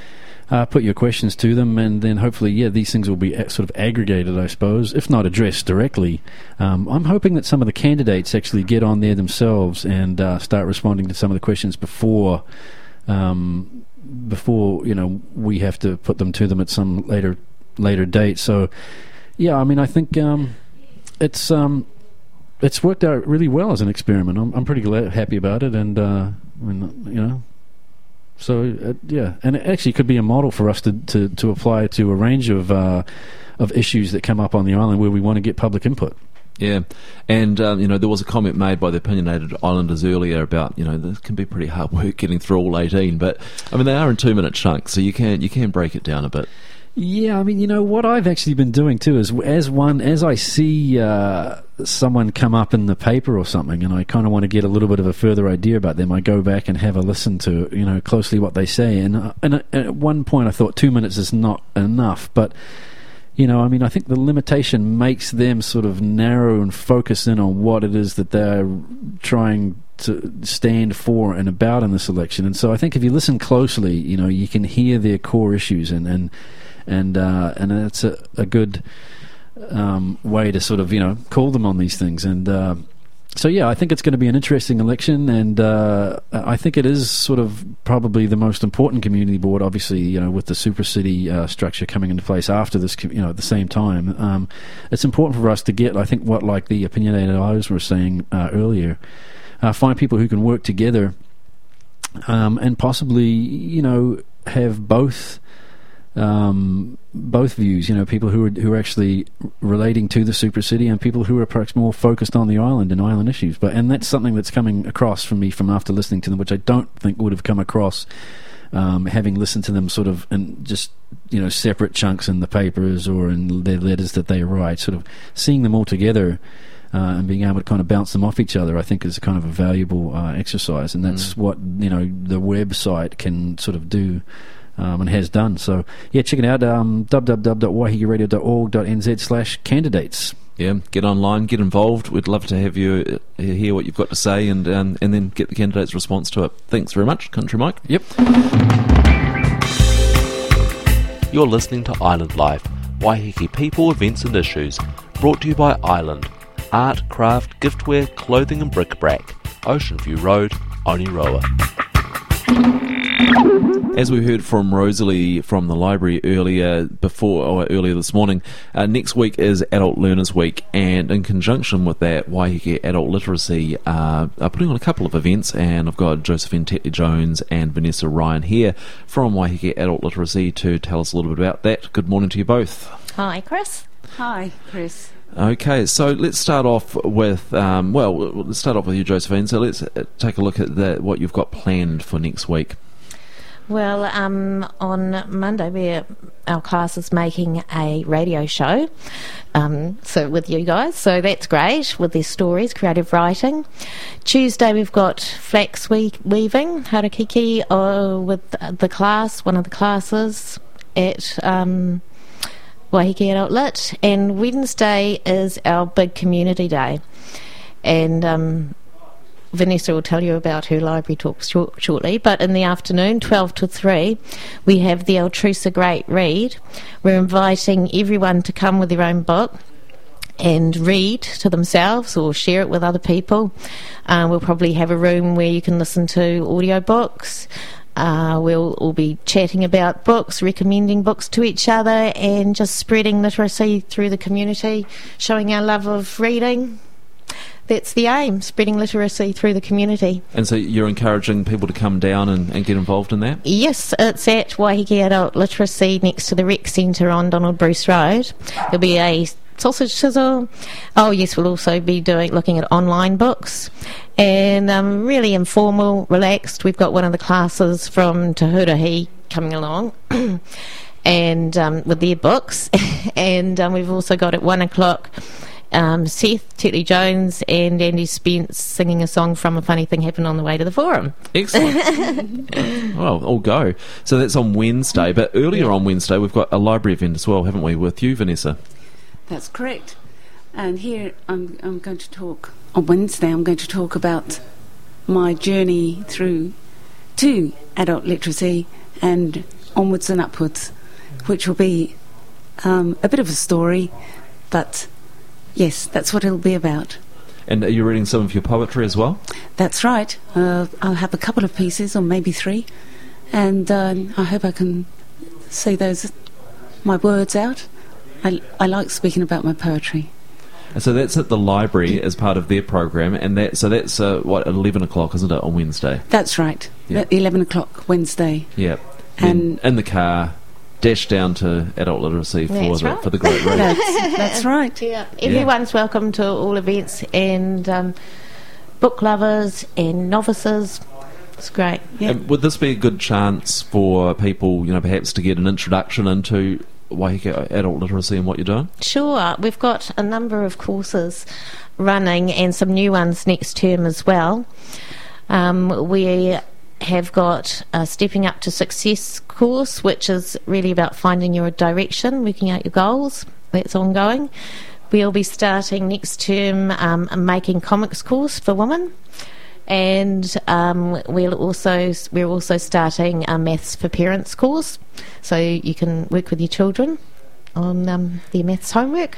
uh, put your questions to them, and then hopefully, yeah, these things will be sort of aggregated, I suppose, if not addressed directly. Um, I'm hoping that some of the candidates actually get on there themselves and uh, start responding to some of the questions before Um, before you know we have to put them to them at some later later date. So yeah, I mean I think um, it's um, it's worked out really well as an experiment. I'm, I'm pretty glad, happy about it, and uh, I mean, you know. So uh, yeah, and it actually could be a model for us to, to, to apply to a range of uh, of issues that come up on the island where we want to get public input. Yeah, and um, you know there was a comment made by the opinionated islanders earlier about you know this can be pretty hard work getting through all eighteen, but I mean they are in two minute chunks, so you can you can break it down a bit. Yeah, I mean, you know, what I've actually been doing too is as one, as I see uh, someone come up in the paper or something and I kind of want to get a little bit of a further idea about them, I go back and have a listen to, you know, closely what they say. And, uh, and, uh, at one point I thought two minutes is not enough, but, you know, I mean, I think the limitation makes them sort of narrow and focus in on what it is that they're trying to stand for and about in this election. And so I think if you listen closely, you know, you can hear their core issues and, and And uh, and it's a, a good um, way to sort of you know call them on these things. And uh, so yeah, I think it's going to be an interesting election, and uh, I think it is sort of probably the most important community board. Obviously, you know, with the super city uh, structure coming into place after this, you know, at the same time, um, it's important for us to get. I think what like the opinionated eyes were saying uh, earlier, uh, find people who can work together, um, and possibly you know have both. Um, both views, you know, people who are who are actually relating to the super city and people who are perhaps more focused on the island and island issues. But and that's something that's coming across from me from after listening to them, which I don't think would have come across um, having listened to them sort of in just you know separate chunks in the papers or in their letters that they write. Sort of seeing them all together uh, and being able to kind of bounce them off each other, I think, is a kind of a valuable uh, exercise, and that's mm. what you know the website can sort of do. Um, and has done. So, yeah, check it out, um, w w w dot waiheke radio dot org dot n z slash candidates. Yeah, get online, get involved. We'd love to have you uh, hear what you've got to say and, um, and then get the candidates' response to it. Thanks very much, Country Mike. Yep. You're listening to Island Life, Waiheke people, events and issues, brought to you by Island. Art, craft, giftware, clothing and bric-a-brac. Ocean View Road, Oniroa. As we heard from Rosalie from the library earlier before or earlier this morning, uh, next week is Adult Learners Week, and in conjunction with that, Waiheke Adult Literacy uh, are putting on a couple of events, and I've got Josephine Tetley-Jones and Vanessa Ryan here from Waiheke Adult Literacy to tell us a little bit about that. Good morning to you both. Hi, Chris. Hi, Chris. Okay, so let's start off with, um, well, let's start off with you, Josephine. So let's take a look at the, what you've got planned for next week. Well, um, on Monday, we're, our class is making a radio show um, so with you guys, so that's great, with their stories, creative writing. Tuesday, we've got flax we- weaving, harakiki, uh, with the class, one of the classes at um, Waiheke Adult Lit. And Wednesday is our big community day. And Um, Vanessa will tell you about her library talks short, shortly, but in the afternoon, twelve to three, we have the Altrusa Great Read. We're inviting everyone to come with their own book and read to themselves or share it with other people. Uh, we'll probably have a room where you can listen to audiobooks. Uh, we'll all be chatting about books, recommending books to each other, and just spreading literacy through the community, showing our love of reading. That's the aim, spreading literacy through the community. And so you're encouraging people to come down and, and get involved in that? Yes, it's at Waiheke Adult Literacy next to the Rec Centre on Donald Bruce Road. There'll be a sausage sizzle. Oh yes, we'll also be doing looking at online books. And um, really informal, relaxed. We've got one of the classes from Te Hurahi coming along and um, with their books. and um, we've also got at one o'clock Um, Seth Tetley-Jones and Andy Spence singing a song from A Funny Thing Happened on the Way to the Forum. Excellent. Well, all go. So that's on Wednesday, but earlier yeah. on Wednesday we've got a library event as well, haven't we, with you, Vanessa? That's correct. And here I'm, I'm going to talk, on Wednesday I'm going to talk about my journey through to adult literacy and onwards and upwards, which will be um, a bit of a story, but yes, that's what it'll be about. And are you reading some of your poetry as well? That's right. Uh, I'll have a couple of pieces, or maybe three, and uh, I hope I can say those my words out. I, I like speaking about my poetry. And so that's at the library as part of their program, and that so that's uh, what eleven o'clock, isn't it, on Wednesday? That's right. Yeah. At eleven o'clock Wednesday. Yeah. And in the car, dash down to Adult Literacy for That's the, right. for the great read. That's, that's right. Yeah, everyone's welcome to all events, and um, book lovers and novices. It's great. Yeah. And would this be a good chance for people, you know, perhaps to get an introduction into Waiheke Adult Literacy and what you're doing? Sure, we've got a number of courses running and some new ones next term as well. Um, we have got a Stepping Up to Success course, which is really about finding your direction, working out your goals. That's ongoing. We'll be starting next term um, a Making Comics course for women. And um, we'll also we're also starting a Maths for Parents course, so you can work with your children on um, their maths homework.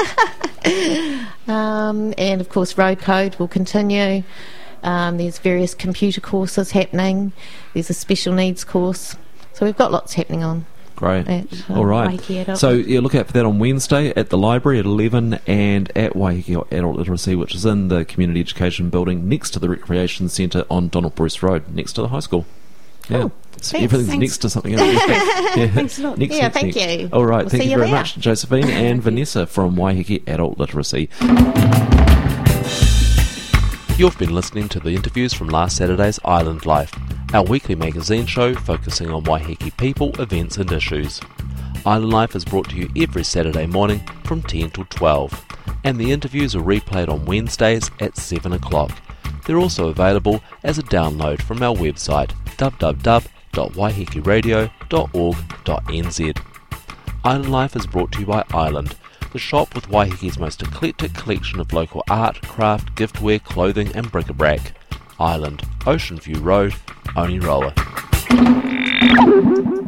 um, and of course, Road Code will continue. Um, there's various computer courses happening. There's a special needs course, so we've got lots happening on. Great. At, uh, All right. Waiheke Adult. So yeah, look out for that on Wednesday at the library at eleven, and at Waiheke Adult Literacy, which is in the Community Education Building next to the Recreation Centre on Donald Bruce Road, next to the high school. Yeah. Cool. So Thanks. everything's Thanks. next to something else. Yeah. Thanks a lot. Next, Yeah, next, thank next. you. All right. We'll thank see you you very there. much, Josephine and Vanessa from Waiheke Adult Literacy. You've been listening to the interviews from last Saturday's Island Life, our weekly magazine show focusing on Waiheke people, events and issues. Island Life is brought to you every Saturday morning from ten till twelve, and the interviews are replayed on Wednesdays at seven o'clock. They're also available as a download from our website w w w dot waiheke radio dot org dot n z. Island Life is brought to you by Island, the shop with Waiheke's most eclectic collection of local art, craft, giftware, clothing and bric-a-brac. Island, Ocean View Road, Oneiroa.